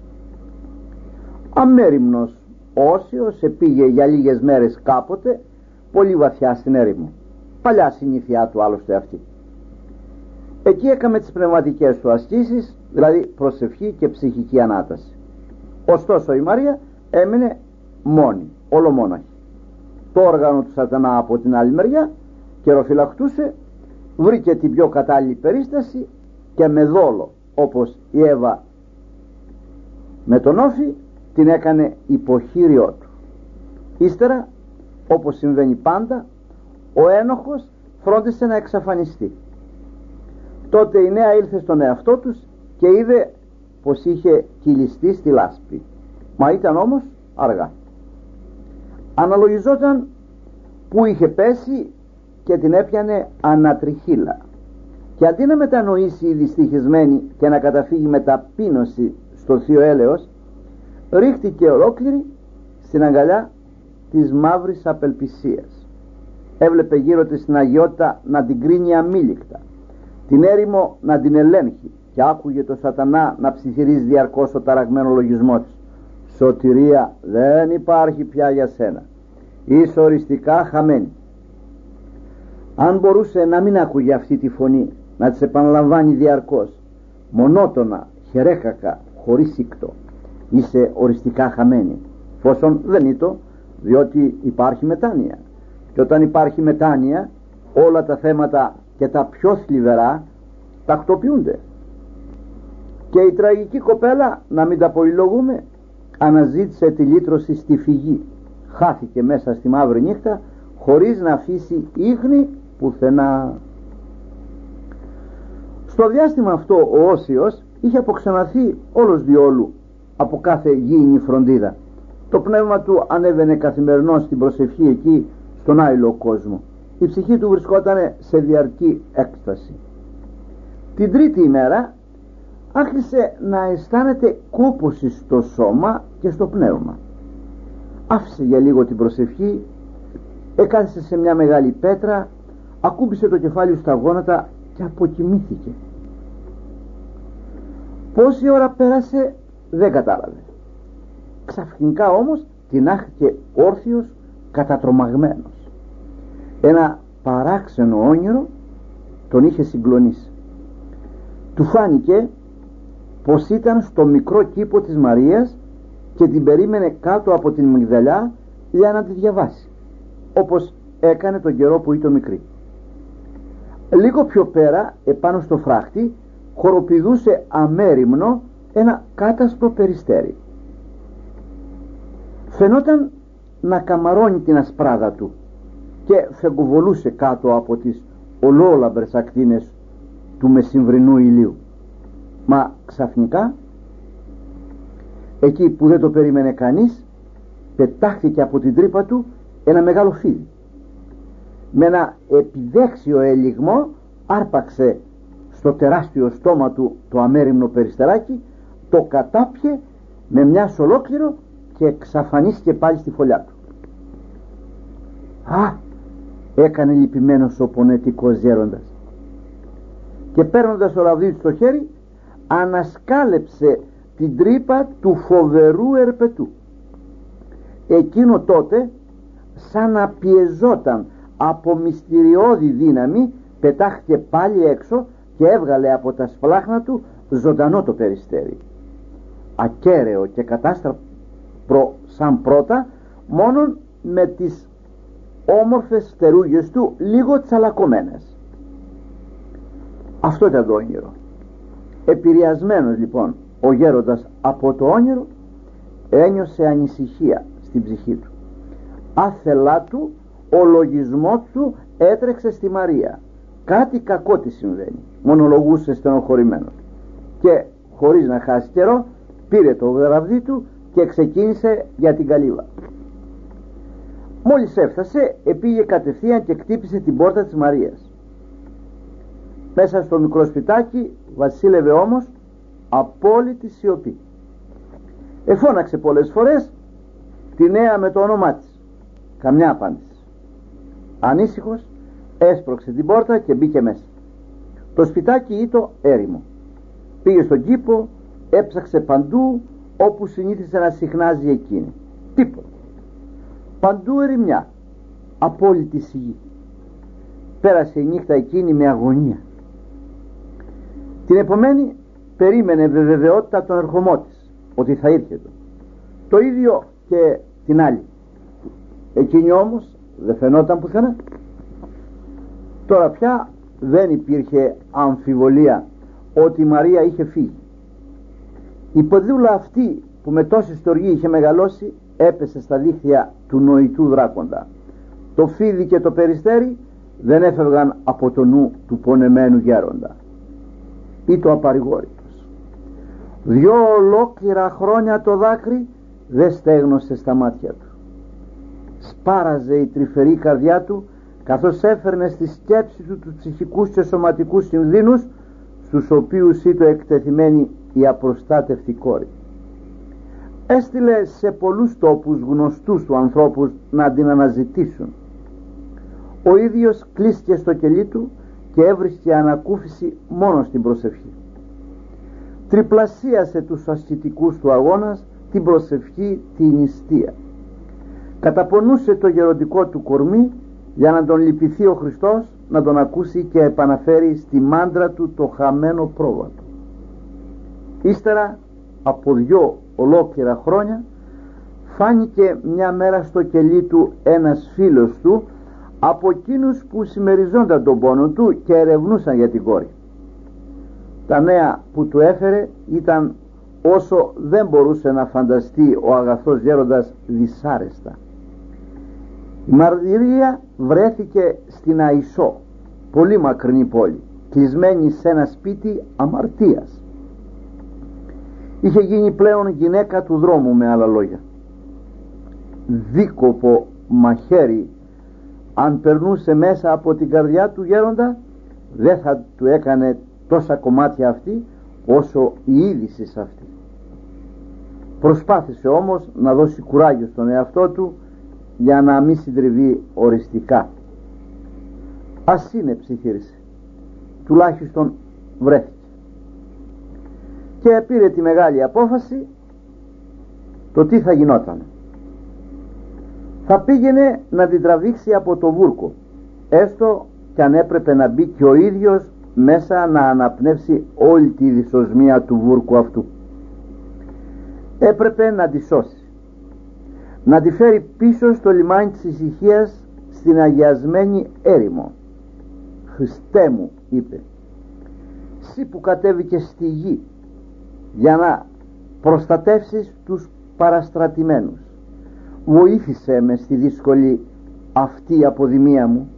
Αμέριμνος Όσιος επήγε για λίγες μέρες κάποτε πολύ βαθιά στην έρημο, παλιά συνήθειά του άλλωστε αυτή. Εκεί έκαμε τις πνευματικές του ασκήσεις, δηλαδή προσευχή και ψυχική ανάταση. Ωστόσο η Μαρία έμεινε μόνη, ολομόναχη. Το όργανο του Σατανά από την άλλη μεριά καιροφυλακτούσε, βρήκε την πιο κατάλληλη περίσταση και με δόλο, όπως η Εύα με τον Όφη, την έκανε υποχείριό του. Ύστερα, όπως συμβαίνει πάντα, ο ένοχος φρόντισε να εξαφανιστεί. Τότε η νέα ήλθε στον εαυτό τους και είδε πως είχε κυλιστεί στη λάσπη, μα ήταν όμως αργά. Αναλογιζόταν που είχε πέσει και την έπιανε ανατριχύλα, και αντί να μετανοήσει η δυστυχισμένη και να καταφύγει με ταπείνωση στο θείο έλεος, ρίχτηκε ολόκληρη στην αγκαλιά της μαύρης απελπισίας. Έβλεπε γύρω της την αγιότητα να την κρίνει αμήλικτα, την έρημο να την ελέγχει, και άκουγε το σατανά να ψιθυρίζει διαρκώς το ταραγμένο λογισμό της. Σωτηρία δεν υπάρχει πια για σένα, είσαι οριστικά χαμένη. Αν μπορούσε να μην άκουγε αυτή τη φωνή να της επαναλαμβάνει διαρκώς, μονότονα, χερέκακα, χωρίς σύκτο, είσαι οριστικά χαμένη, φόσον δεν ήτο, διότι υπάρχει μετάνοια, και όταν υπάρχει μετάνοια όλα τα θέματα και τα πιο θλιβερά τακτοποιούνται. Και η τραγική κοπέλα, να μην τα πολυλογούμε, αναζήτησε τη λύτρωση στη φυγή, χάθηκε μέσα στη μαύρη νύχτα χωρίς να αφήσει ίχνη πουθενά. Στο διάστημα αυτό ο Όσιος είχε αποξεναθεί όλος διόλου από κάθε γήινη φροντίδα. Το πνεύμα του ανέβαινε καθημερινώς στην προσευχή εκεί στον άειλο κόσμο. Η ψυχή του βρισκόταν σε διαρκή έκσταση. Την τρίτη ημέρα άρχισε να αισθάνεται κόπωση στο σώμα και στο πνεύμα. Άφησε για λίγο την προσευχή, έκαθισε σε μια μεγάλη πέτρα, ακούμπησε το κεφάλι στα γόνατα και αποκοιμήθηκε. Πόση ώρα πέρασε δεν κατάλαβε. Ξαφνικά όμως τινάχθηκε όρθιος, κατατρομαγμένος. Ένα παράξενο όνειρο τον είχε συγκλονίσει. Του φάνηκε πως ήταν στο μικρό κήπο της Μαρίας και την περίμενε κάτω από την μυγδαλιά για να τη διαβάσει, όπως έκανε τον καιρό που ήταν μικρή. Λίγο πιο πέρα, επάνω στο φράχτη, χοροπηδούσε αμέριμνο ένα κάτασπρο περιστέρι. Φαινόταν να καμαρώνει την ασπράδα του και φεγκοβολούσε κάτω από τις ολόλαμπρες ακτίνες του μεσημβρινού ηλίου. Μα ξαφνικά, εκεί που δεν το περίμενε κανείς, πετάχθηκε από την τρύπα του ένα μεγάλο φίδι. Με ένα επιδέξιο ελιγμό άρπαξε στο τεράστιο στόμα του το αμέριμνο περιστεράκι, το κατάπιε με μια ολόκληρο και εξαφανίστηκε πάλι στη φωλιά του. «Α!» έκανε λυπημένος ο πονετικός γέροντας, και παίρνοντας το ραβδί του στο χέρι ανασκάλεψε την τρύπα του φοβερού ερπετού. Εκείνο τότε, σαν να πιεζόταν από μυστηριώδη δύναμη, πετάχθηκε πάλι έξω και έβγαλε από τα σπλάχνα του ζωντανό το περιστέρι, ακέραιο και κατάστραπρο σαν πρώτα, μόνον με τις όμορφες στερούγες του λίγο τσαλακωμένες. Αυτό ήταν το όνειρο. Επηρεασμένος λοιπόν ο γέροντας από το όνειρο, ένιωσε ανησυχία στην ψυχή του. Άθελά του ο λογισμός του έτρεξε στη Μαρία. Κάτι κακό της συμβαίνει, μονολογούσε στενοχωρημένος, και χωρίς να χάσει καιρό πήρε το γραβδί του και ξεκίνησε για την καλύβα. Μόλις έφτασε, επήγε κατευθείαν και χτύπησε την πόρτα της Μαρίας. Μέσα στο μικρό σπιτάκι βασίλευε όμως απόλυτη σιωπή. Εφώναξε πολλές φορές τη νέα με το όνομά της. Καμιά απάντηση. Ανήσυχος έσπρωξε την πόρτα και μπήκε μέσα. Το σπιτάκι ήταν έρημο. Πήγε στον κήπο, έψαξε παντού όπου συνήθιζε να συχνάζει εκείνη. Τίποτα. Παντού ερημιά, απόλυτη σιγή. Πέρασε η νύχτα εκείνη με αγωνία. Την επομένη περίμενε βεβαιότητα τον ερχομό της, ότι θα ήρχεται. Το ίδιο και την άλλη. Εκείνη όμως δεν φαινόταν πουθενά. Τώρα πια δεν υπήρχε αμφιβολία ότι η Μαρία είχε φύγει. Η ποδούλα αυτή που με τόση στοργή είχε μεγαλώσει έπεσε στα δίχτυα του νοητού δράκοντα. Το φίδι και το περιστέρι δεν έφευγαν από το νου του πονεμένου γέροντα. Ή το απαρηγόρητος. Δυο ολόκληρα χρόνια το δάκρυ δεν στέγνωσε στα μάτια του. Σπάραζε η τρυφερή καρδιά του καθώς έφερνε στη σκέψη του τους ψυχικούς και σωματικούς κινδύνους στους οποίους ήταν εκτεθειμένη η απροστάτευτη κόρη. Έστειλε σε πολλούς τόπους γνωστούς του ανθρώπους να την αναζητήσουν. Ο ίδιος κλείστηκε στο κελί του και έβρισκε ανακούφιση μόνο στην προσευχή. Τριπλασίασε τους ασκητικούς του αγώνας, την προσευχή, την νηστεία. Καταπονούσε το γεροντικό του κορμί για να τον λυπηθεί ο Χριστός, να τον ακούσει και επαναφέρει στη μάντρα του το χαμένο πρόβατο. Ύστερα από δυο ολόκληρα χρόνια φάνηκε μια μέρα στο κελί του ένας φίλος του από εκείνους που συμμεριζόνταν τον πόνο του και ερευνούσαν για την κόρη. Τα νέα που του έφερε ήταν όσο δεν μπορούσε να φανταστεί ο αγαθός γέροντας δυσάρεστα. Η Μαρία βρέθηκε στην Αϊσό, πολύ μακρινή πόλη, κλεισμένη σε ένα σπίτι αμαρτίας. Είχε γίνει πλέον γυναίκα του δρόμου, με άλλα λόγια. Δίκοπο μαχαίρι αν περνούσε μέσα από την καρδιά του γέροντα, δεν θα του έκανε τόσα κομμάτια αυτή όσο η είδηση σε αυτή. Προσπάθησε όμως να δώσει κουράγιο στον εαυτό του για να μην συντριβεί οριστικά. Ας είναι, ψιθύρισε, τουλάχιστον βρέθηκε. Και πήρε τη μεγάλη απόφαση το τι θα γινόταν. Θα πήγαινε να την τραβήξει από το βούρκο, έστω κι αν έπρεπε να μπει και ο ίδιος μέσα να αναπνεύσει όλη τη δυσοσμία του βούρκου αυτού. Έπρεπε να τη σώσει, να τη φέρει πίσω στο λιμάνι της ησυχίας, στην αγιασμένη έρημο. Χριστέ μου, είπε, εσύ που κατέβηκες στη γη για να προστατεύσεις τους παραστρατημένους, βοήθησέ με στη δύσκολη αυτή αποδημία μου.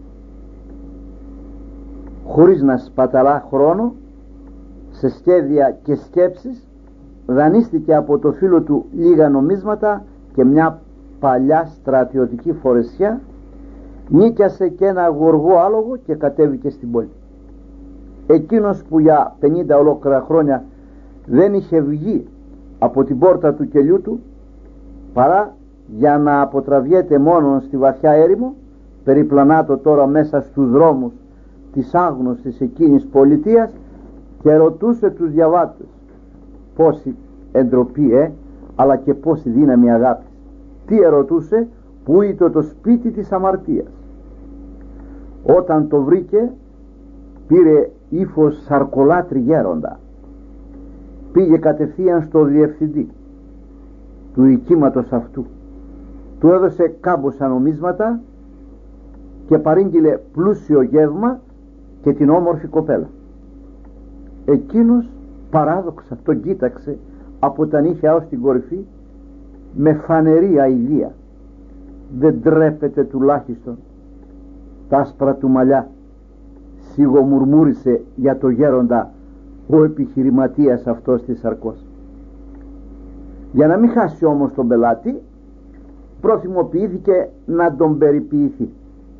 Χωρίς να σπαταλά χρόνο σε σχέδια και σκέψεις, δανείστηκε από το φίλο του λίγα νομίσματα και μια παλιά στρατιωτική φορεσιά, νίκιασε και ένα γοργό άλογο και κατέβηκε στην πόλη. Εκείνος που για πενήντα ολόκληρα χρόνια δεν είχε βγει από την πόρτα του κελιού του παρά για να αποτραβιέται μόνο στη βαθιά έρημο, περιπλανάτο τώρα μέσα στους δρόμους της άγνωστης εκείνης πολιτείας και ρωτούσε τους διαβάτες πόση εντροπή ε, αλλά και πόση δύναμη αγάπης. Τι ερωτούσε? Πού ήταν το σπίτι της αμαρτίας. Όταν το βρήκε πήρε ύφος σαρκολάτρη γέροντα, πήγε κατευθείαν στο διευθυντή του οικίματος αυτού, του έδωσε κάμποσα νομίσματα και παρήγγειλε πλούσιο γεύμα και την όμορφη κοπέλα. Εκείνος παράδοξα τον κοίταξε από τα νύχια ως την κορυφή με φανερή αηδία. Δεν τρέπεται τουλάχιστον? Τα άσπρα του μαλλιά σιγομουρμούρισε για το γέροντα ο επιχειρηματίας αυτός της σαρκός. Για να μην χάσει όμως τον πελάτη, προθυμοποιήθηκε να τον περιποιηθεί.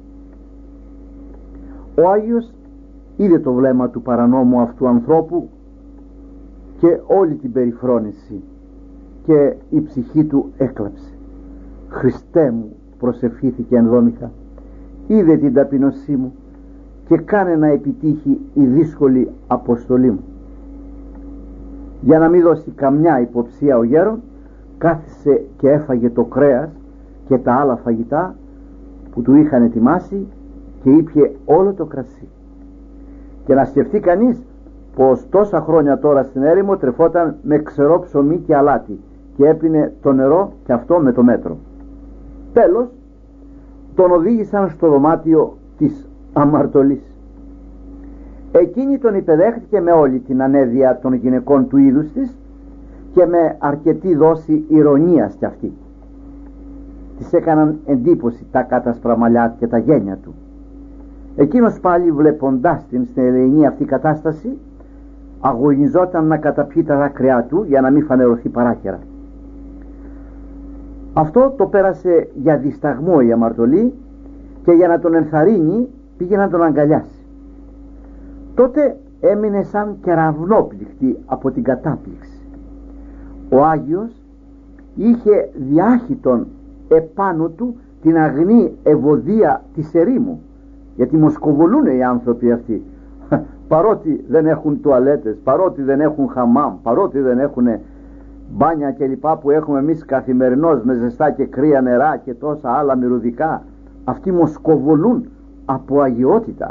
Ο Άγιος είδε το βλέμμα του παρανόμου αυτού ανθρώπου και όλη την περιφρόνηση και η ψυχή του έκλαψε. Χριστέ μου, προσευχήθηκε ενδόμηχα, είδε την ταπεινωσή μου και κάνε να επιτύχει η δύσκολη αποστολή μου. Για να μην δώσει καμιά υποψία ο γέρον, κάθισε και έφαγε το κρέας και τα άλλα φαγητά που του είχαν ετοιμάσει και ήπιε όλο το κρασί. Και να σκεφτεί κανείς πως τόσα χρόνια τώρα στην έρημο τρεφόταν με ξερό ψωμί και αλάτι και έπινε το νερό και αυτό με το μέτρο. Τέλος τον οδήγησαν στο δωμάτιο της αμαρτωλής. Εκείνη τον υπεδέχτηκε με όλη την ανέδεια των γυναικών του είδους της και με αρκετή δόση ηρωνίας κι αυτή. Της έκαναν εντύπωση τα κάτασπρα μαλλιά και τα γένια του. Εκείνος πάλι, βλέποντάς την στην ελεηνή αυτή κατάσταση, αγωνιζόταν να καταπιεί τα δάκρυά του για να μην φανερωθεί παράκαιρα. Αυτό το πέρασε για δισταγμό η αμαρτωλή και για να τον ενθαρρύνει πήγε να τον αγκαλιάσει. Τότε έμεινε σαν κεραυνόπληκτη από την κατάπληξη. Ο Άγιος είχε διάχυτον επάνω του την αγνή ευωδία της ερήμου, γιατί μοσκοβολούν οι άνθρωποι αυτοί παρότι δεν έχουν τουαλέτες, παρότι δεν έχουν χαμάμ, παρότι δεν έχουν μπάνια και λοιπά που έχουμε εμείς καθημερινώς με ζεστά και κρύα νερά και τόσα άλλα μυρωδικά, αυτοί μοσκοβολούν από αγιότητα.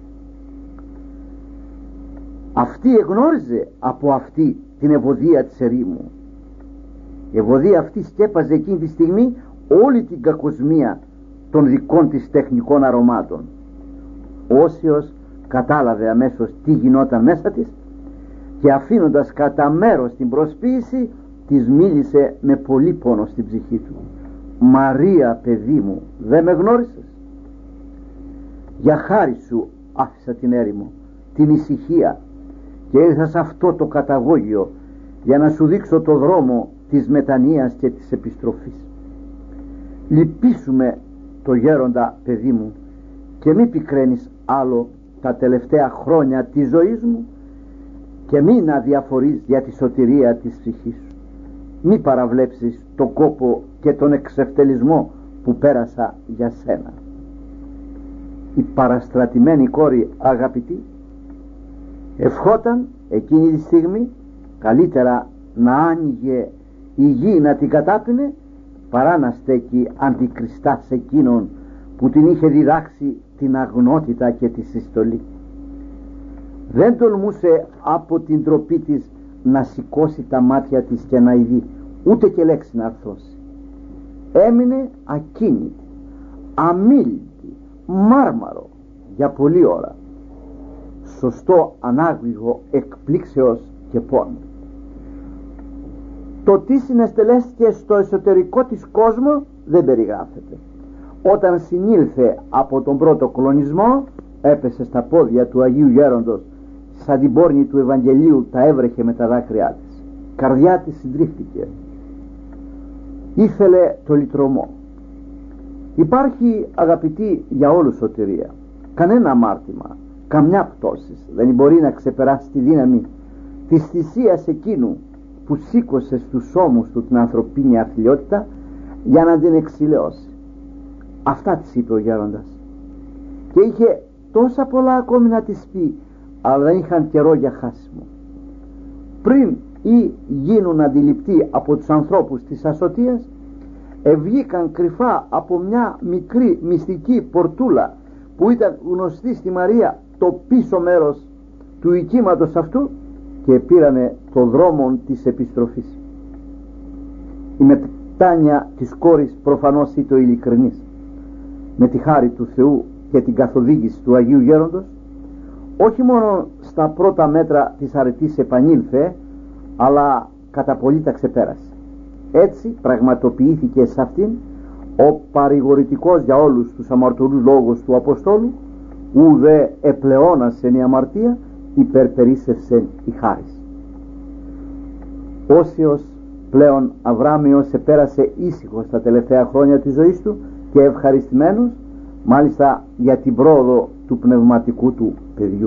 Αυτή εγνώριζε από αυτή την ευωδία της ερήμου. Η ευωδία αυτή σκέπαζε εκείνη τη στιγμή όλη την κακοσμία των δικών της τεχνικών αρωμάτων. Ο Όσιος κατάλαβε αμέσως τι γινόταν μέσα της και αφήνοντας κατά μέρος την προσποίηση, της μίλησε με πολύ πόνο στην ψυχή του. «Μαρία, παιδί μου, δεν με γνώρισες? Για χάρη σου άφησα την έρημο, την ησυχία, και ήρθα σε αυτό το καταγόγιο για να σου δείξω το δρόμο της μετανοίας και της επιστροφής. Λυπήσουμε το γέροντα, παιδί μου, και μη πικραίνεις άλλο τα τελευταία χρόνια της ζωής μου και μη να διαφορείς για τη σωτηρία της ψυχής σου. Μη παραβλέψεις τον κόπο και τον εξευτελισμό που πέρασα για σένα». Η παραστρατημένη κόρη, αγαπητή, ευχόταν εκείνη τη στιγμή καλύτερα να άνοιγε η γη να την κατάπινε παρά να στέκει αντικριστά σε εκείνον που την είχε διδάξει την αγνότητα και τη συστολή. Δεν τολμούσε από την τροπή της να σηκώσει τα μάτια της και να ειδεί, ούτε και λέξη να αρθώσει. Έμεινε ακίνητη, αμίλητη, μάρμαρο για πολλή ώρα, σωστό ανάγλυγο εκπλήξεως και πόνου. Το τι συναισθελέστηκε στο εσωτερικό της κόσμο δεν περιγράφεται. Όταν συνήλθε από τον πρώτο κλονισμό, έπεσε στα πόδια του Αγίου Γέροντος, σαν την πόρνη του Ευαγγελίου τα έβρεχε με τα δάκρυά της. Καρδιά της συντρίφθηκε, ήθελε το λυτρωμό. Υπάρχει, αγαπητοί, για όλους σωτηρία. Κανένα αμάρτημα, καμιά πτώση δεν μπορεί να ξεπεράσει τη δύναμη της θυσίας εκείνου που σήκωσε στους ώμους του την ανθρωπίνη αθλιότητα για να την εξηλαιώσει. Αυτά της είπε ο γέροντας, και είχε τόσα πολλά ακόμη να της πει, αλλά δεν είχαν καιρό για χάσιμο. Πριν ή γίνουν αντιληπτοί από τους ανθρώπους της ασωτείας, ευγήκαν κρυφά από μια μικρή μυστική πορτούλα που ήταν γνωστή στη Μαρία το πίσω μέρος του οικίματος αυτού και πήρανε το δρόμο της επιστροφής. Η μετάνοια της κόρης προφανώς ήταν ειλικρινής. Με τη χάρη του Θεού και την καθοδήγηση του Αγίου Γέροντος, όχι μόνο στα πρώτα μέτρα της αρετής επανήλθε, αλλά κατά πολύ τα ξεπέρασε. Έτσι πραγματοποιήθηκε σε αυτήν ο παρηγορητικός για όλους τους αμαρτωλούς λόγος του Αποστόλου, ουδέ επλεώνασεν η αμαρτία, υπερπερίσσευσεν η χάρις. Όσιος πλέον Αβράμιος επέρασε ήσυχος τα τελευταία χρόνια της ζωής του και ευχαριστημένος, μάλιστα για την πρόοδο του πνευματικού του παιδιού.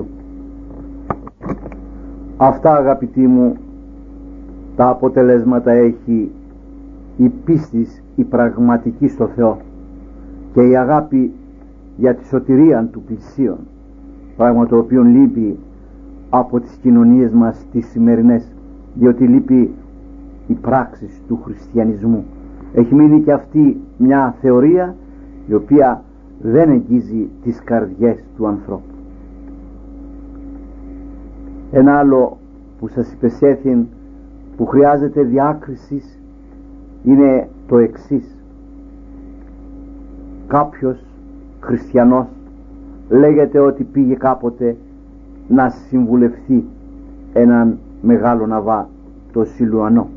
Αυτά, αγαπητοί μου, τα αποτελέσματα έχει η πίστης η πραγματική στο Θεό και η αγάπη για τη σωτηρία του πλησίον, πράγμα το οποίο λείπει από τις κοινωνίες μας τις σημερινές, διότι λείπει η πράξη του χριστιανισμού. Έχει μείνει και αυτή μια θεωρία η οποία δεν εγγίζει τις καρδιές του ανθρώπου. Ένα άλλο που σας υπεσέθην που χρειάζεται διάκρισης είναι το εξής. Κάποιος χριστιανός λέγεται ότι πήγε κάποτε να συμβουλευτεί έναν μεγάλο Αββά, το Σιλουανό.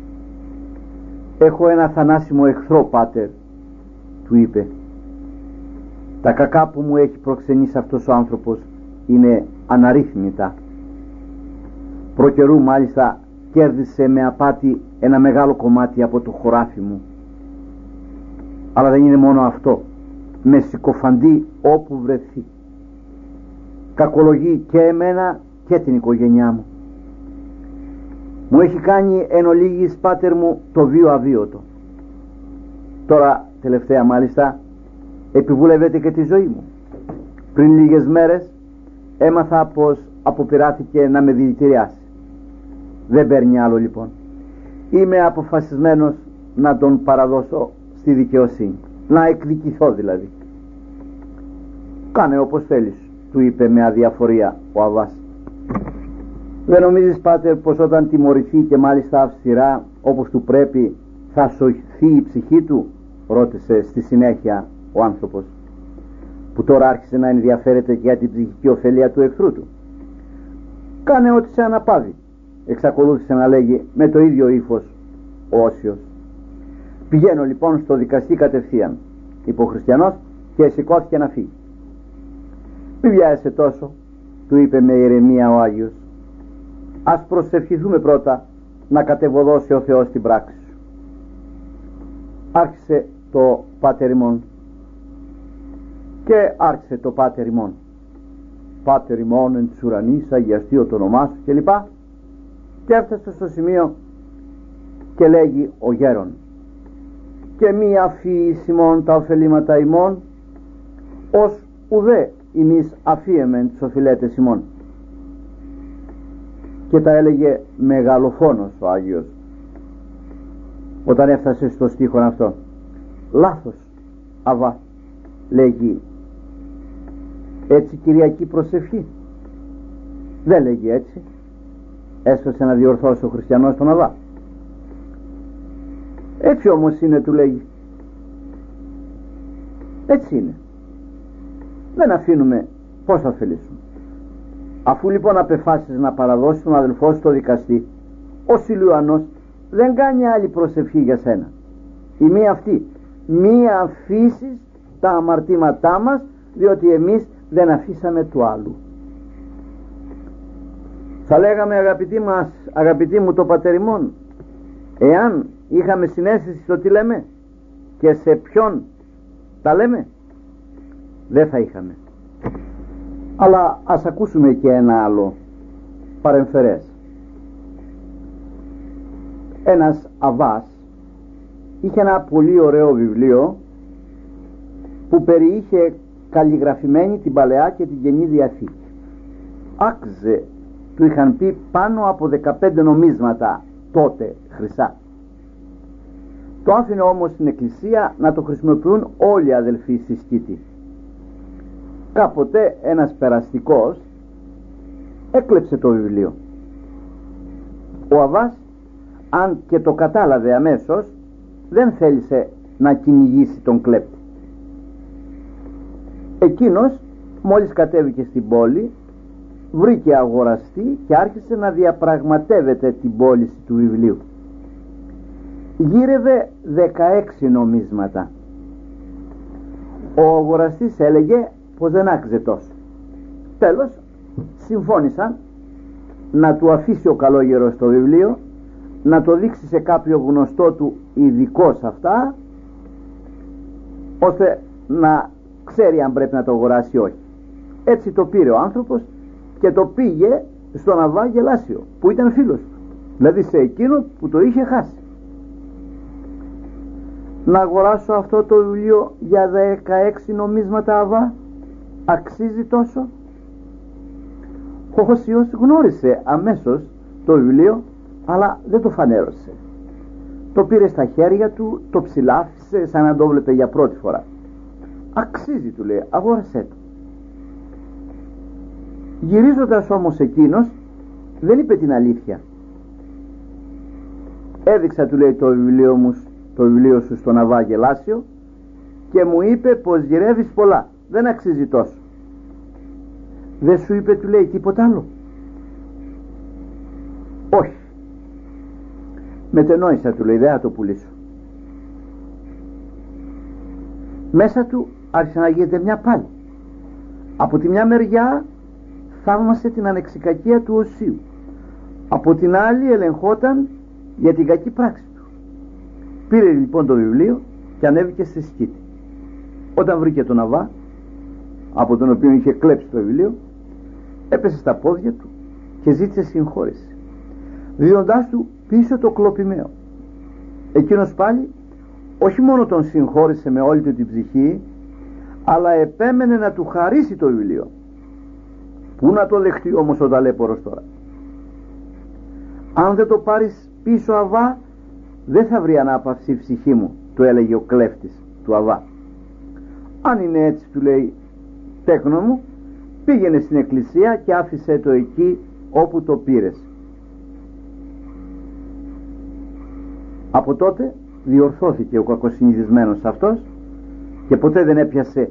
«Έχω ένα θανάσιμο εχθρό, πάτερ», του είπε. «Τα κακά που μου έχει προξενήσει αυτός ο άνθρωπος είναι αναρρύθμιτα. Προκαιρού μάλιστα κέρδισε με απάτη ένα μεγάλο κομμάτι από το χωράφι μου. Αλλά δεν είναι μόνο αυτό, με συκοφαντεί όπου βρεθεί. Κακολογεί και εμένα και την οικογένειά μου. Μου έχει κάνει εν ολίγης, πάτερ μου, το βίο αβίωτο. Τώρα τελευταία μάλιστα επιβουλεύεται και τη ζωή μου. Πριν λίγες μέρες έμαθα πως αποπειράθηκε να με δηλητηριάσει. Δεν παίρνει άλλο λοιπόν. Είμαι αποφασισμένος να τον παραδώσω στη δικαιοσύνη, να εκδικηθώ δηλαδή». «Κάνε όπως θέλεις», του είπε με αδιαφορία ο Αββάς. «Δεν νομίζεις, πάτερ, πως όταν τιμωρηθεί και μάλιστα αυστηρά όπως του πρέπει θα σωθεί η ψυχή του?» ρώτησε στη συνέχεια ο άνθρωπος, που τώρα άρχισε να ενδιαφέρεται για την ψυχική ωφελία του εχθρού του. «Κάνε ό,τι σε αναπαύει», εξακολούθησε να λέγει με το ίδιο ύφος ο Όσιος. «Πηγαίνω λοιπόν στο δικαστή κατευθείαν», είπε ο χριστιανός και σηκώθηκε να φύγει. «Μη βιάζεσαι τόσο», του είπε με ηρεμία ο Άγιος. «Ας προσευχηθούμε πρώτα να κατεβοδώσει ο Θεός την πράξη σου». Άρχισε το πάτερ ημών και άρχισε το πάτερ ημών. «Πάτερ ημών εν της ουρανής, αγιαστείο το όνομά σου» κλπ. Και έφτασε στο σημείο και λέγει ο γέρον: «Και μη αφήεις ημών τα ωφελήματα ημών, ως ουδέ ημείς αφίεμεν τις οφειλέτες ημών». Και τα έλεγε μεγαλοφόνος ο Άγιος όταν έφτασε στο στίχον αυτό. «Λάθος, Αββά», λέγει. «Έτσι κυριακή προσευχή δεν λέγει έτσι». Έσπασε να διορθώσει ο χριστιανός τον Αββά. «Έτσι όμως είναι», του λέγει. «Έτσι είναι. Δεν αφήνουμε, πώς θα ωφελήσουμε. Αφού λοιπόν απεφάσισες να παραδώσεις τον αδελφό σου στο δικαστή, ο Σιλουανός δεν κάνει άλλη προσευχή για σένα. Η μία αυτή: μη αφήσεις τα αμαρτήματά μας, διότι εμείς δεν αφήσαμε του άλλου». Θα λέγαμε, αγαπητοί μας, αγαπητοί μου, το πατέρ ημών, εάν είχαμε συναίσθηση στο τι λέμε και σε ποιον τα λέμε, δεν θα είχαμε. Αλλά ας ακούσουμε και ένα άλλο παρεμφερές. Ένας Αββάς είχε ένα πολύ ωραίο βιβλίο που περιείχε καλλιγραφημένη την Παλαιά και την Καινή Διαθήκη. Άξιζε, του είχαν πει, πάνω από δεκαπέντε νομίσματα τότε χρυσά. Το άφηνε όμως στην εκκλησία να το χρησιμοποιούν όλοι οι αδελφοί στη Σκήτη. Κάποτε ένας περαστικός έκλεψε το βιβλίο. Ο Αββάς, αν και το κατάλαβε αμέσως, δεν θέλησε να κυνηγήσει τον κλέπτη. Εκείνος μόλις κατέβηκε στην πόλη, βρήκε αγοραστή και άρχισε να διαπραγματεύεται την πώληση του βιβλίου. Γύρευε δεκαέξι νομίσματα. Ο αγοραστής έλεγε πως δεν άξιζε τόσο. Τέλος συμφώνησαν να του αφήσει ο καλόγερος το βιβλίο, να το δείξει σε κάποιο γνωστό του ειδικό σε αυτά, ώστε να ξέρει αν πρέπει να το αγοράσει ή όχι. Έτσι το πήρε ο άνθρωπος και το πήγε στον Αββά Γελάσιο, που ήταν φίλος του, δηλαδή σε εκείνο που το είχε χάσει. «Να αγοράσω αυτό το βιβλίο για δεκαέξι νομίσματα, Αββά, αξίζει τόσο?» Ο Όσιος γνώρισε αμέσως το βιβλίο, αλλά δεν το φανέρωσε. Το πήρε στα χέρια του, το ψηλάφισε σαν να το βλέπε για πρώτη φορά. «Αξίζει», του λέει, «αγόρασέ το». Γυρίζοντας όμως εκείνος δεν είπε την αλήθεια. «Έδειξα», του λέει, το βιβλίο μου, το βιβλίο σου στον Αββά Γελάσιο και μου είπε πως γυρεύεις πολλά, δεν αξίζει τόσο. Δεν σου είπε, του λέει, τίποτα άλλο? Όχι. Μετενόησα, του λέει, δεν θα το πουλήσω. Μέσα του άρχισε να γίνεται μια πάλι. Από τη μια μεριά θαύμασε την ανεξικακία του οσίου, από την άλλη ελεγχόταν για την κακή πράξη του. Πήρε λοιπόν το βιβλίο και ανέβηκε στη σκήτη. Όταν βρήκε τον Αβά, από τον οποίο είχε κλέψει το βιβλίο, έπεσε στα πόδια του και ζήτησε συγχώρεση, δίνοντάς του πίσω το κλοπημαίο. Εκείνος πάλι όχι μόνο τον συγχώρησε με όλη του την ψυχή, αλλά επέμενε να του χαρίσει το βιβλίο. Πού να το δεχτεί όμως ο ταλέπορος τώρα? Αν δεν το πάρεις πίσω, Αβά, δεν θα βρει ανάπαυση η ψυχή μου, του έλεγε ο κλέφτης του Αβά. Αν είναι έτσι, του λέει, τέκνο μου, πήγαινε στην εκκλησία και άφησε το εκεί όπου το πήρες. Από τότε διορθώθηκε ο κακοσυνηθισμένος αυτός και ποτέ δεν έπιασε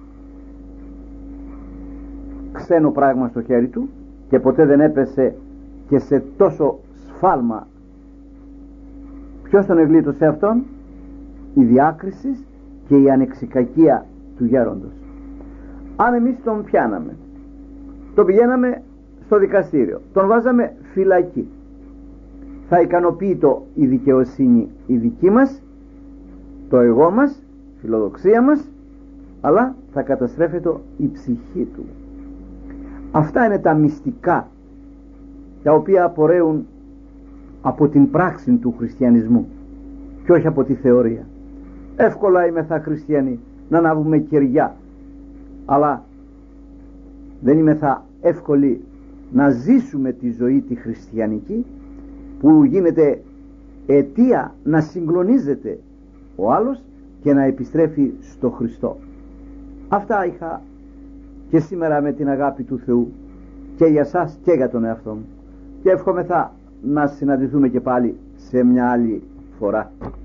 ξένο πράγμα στο χέρι του και ποτέ δεν έπεσε και σε τόσο σφάλμα. Ποιος τον εγλίτωσε αυτόν? Η διάκριση και η ανεξικακία του γέροντος. Αν εμείς τον πιάναμε, τον πηγαίναμε στο δικαστήριο, τον βάζαμε φυλακή, θα ικανοποιεί η δικαιοσύνη η δική μας, το εγώ μας, φιλοδοξία μας, αλλά θα καταστρέφεται η ψυχή του. Αυτά είναι τα μυστικά τα οποία απορρέουν από την πράξη του χριστιανισμού και όχι από τη θεωρία. Εύκολα είμεθα χριστιανοί να ανάβουμε κεριά, αλλά δεν είμεθα εύκολοι να ζήσουμε τη ζωή τη χριστιανική, που γίνεται αιτία να συγκλονίζεται ο άλλος και να επιστρέφει στο Χριστό. Αυτά είχα και σήμερα με την αγάπη του Θεού και για σας και για τον εαυτό μου, και εύχομεθα να συναντηθούμε και πάλι σε μια άλλη φορά.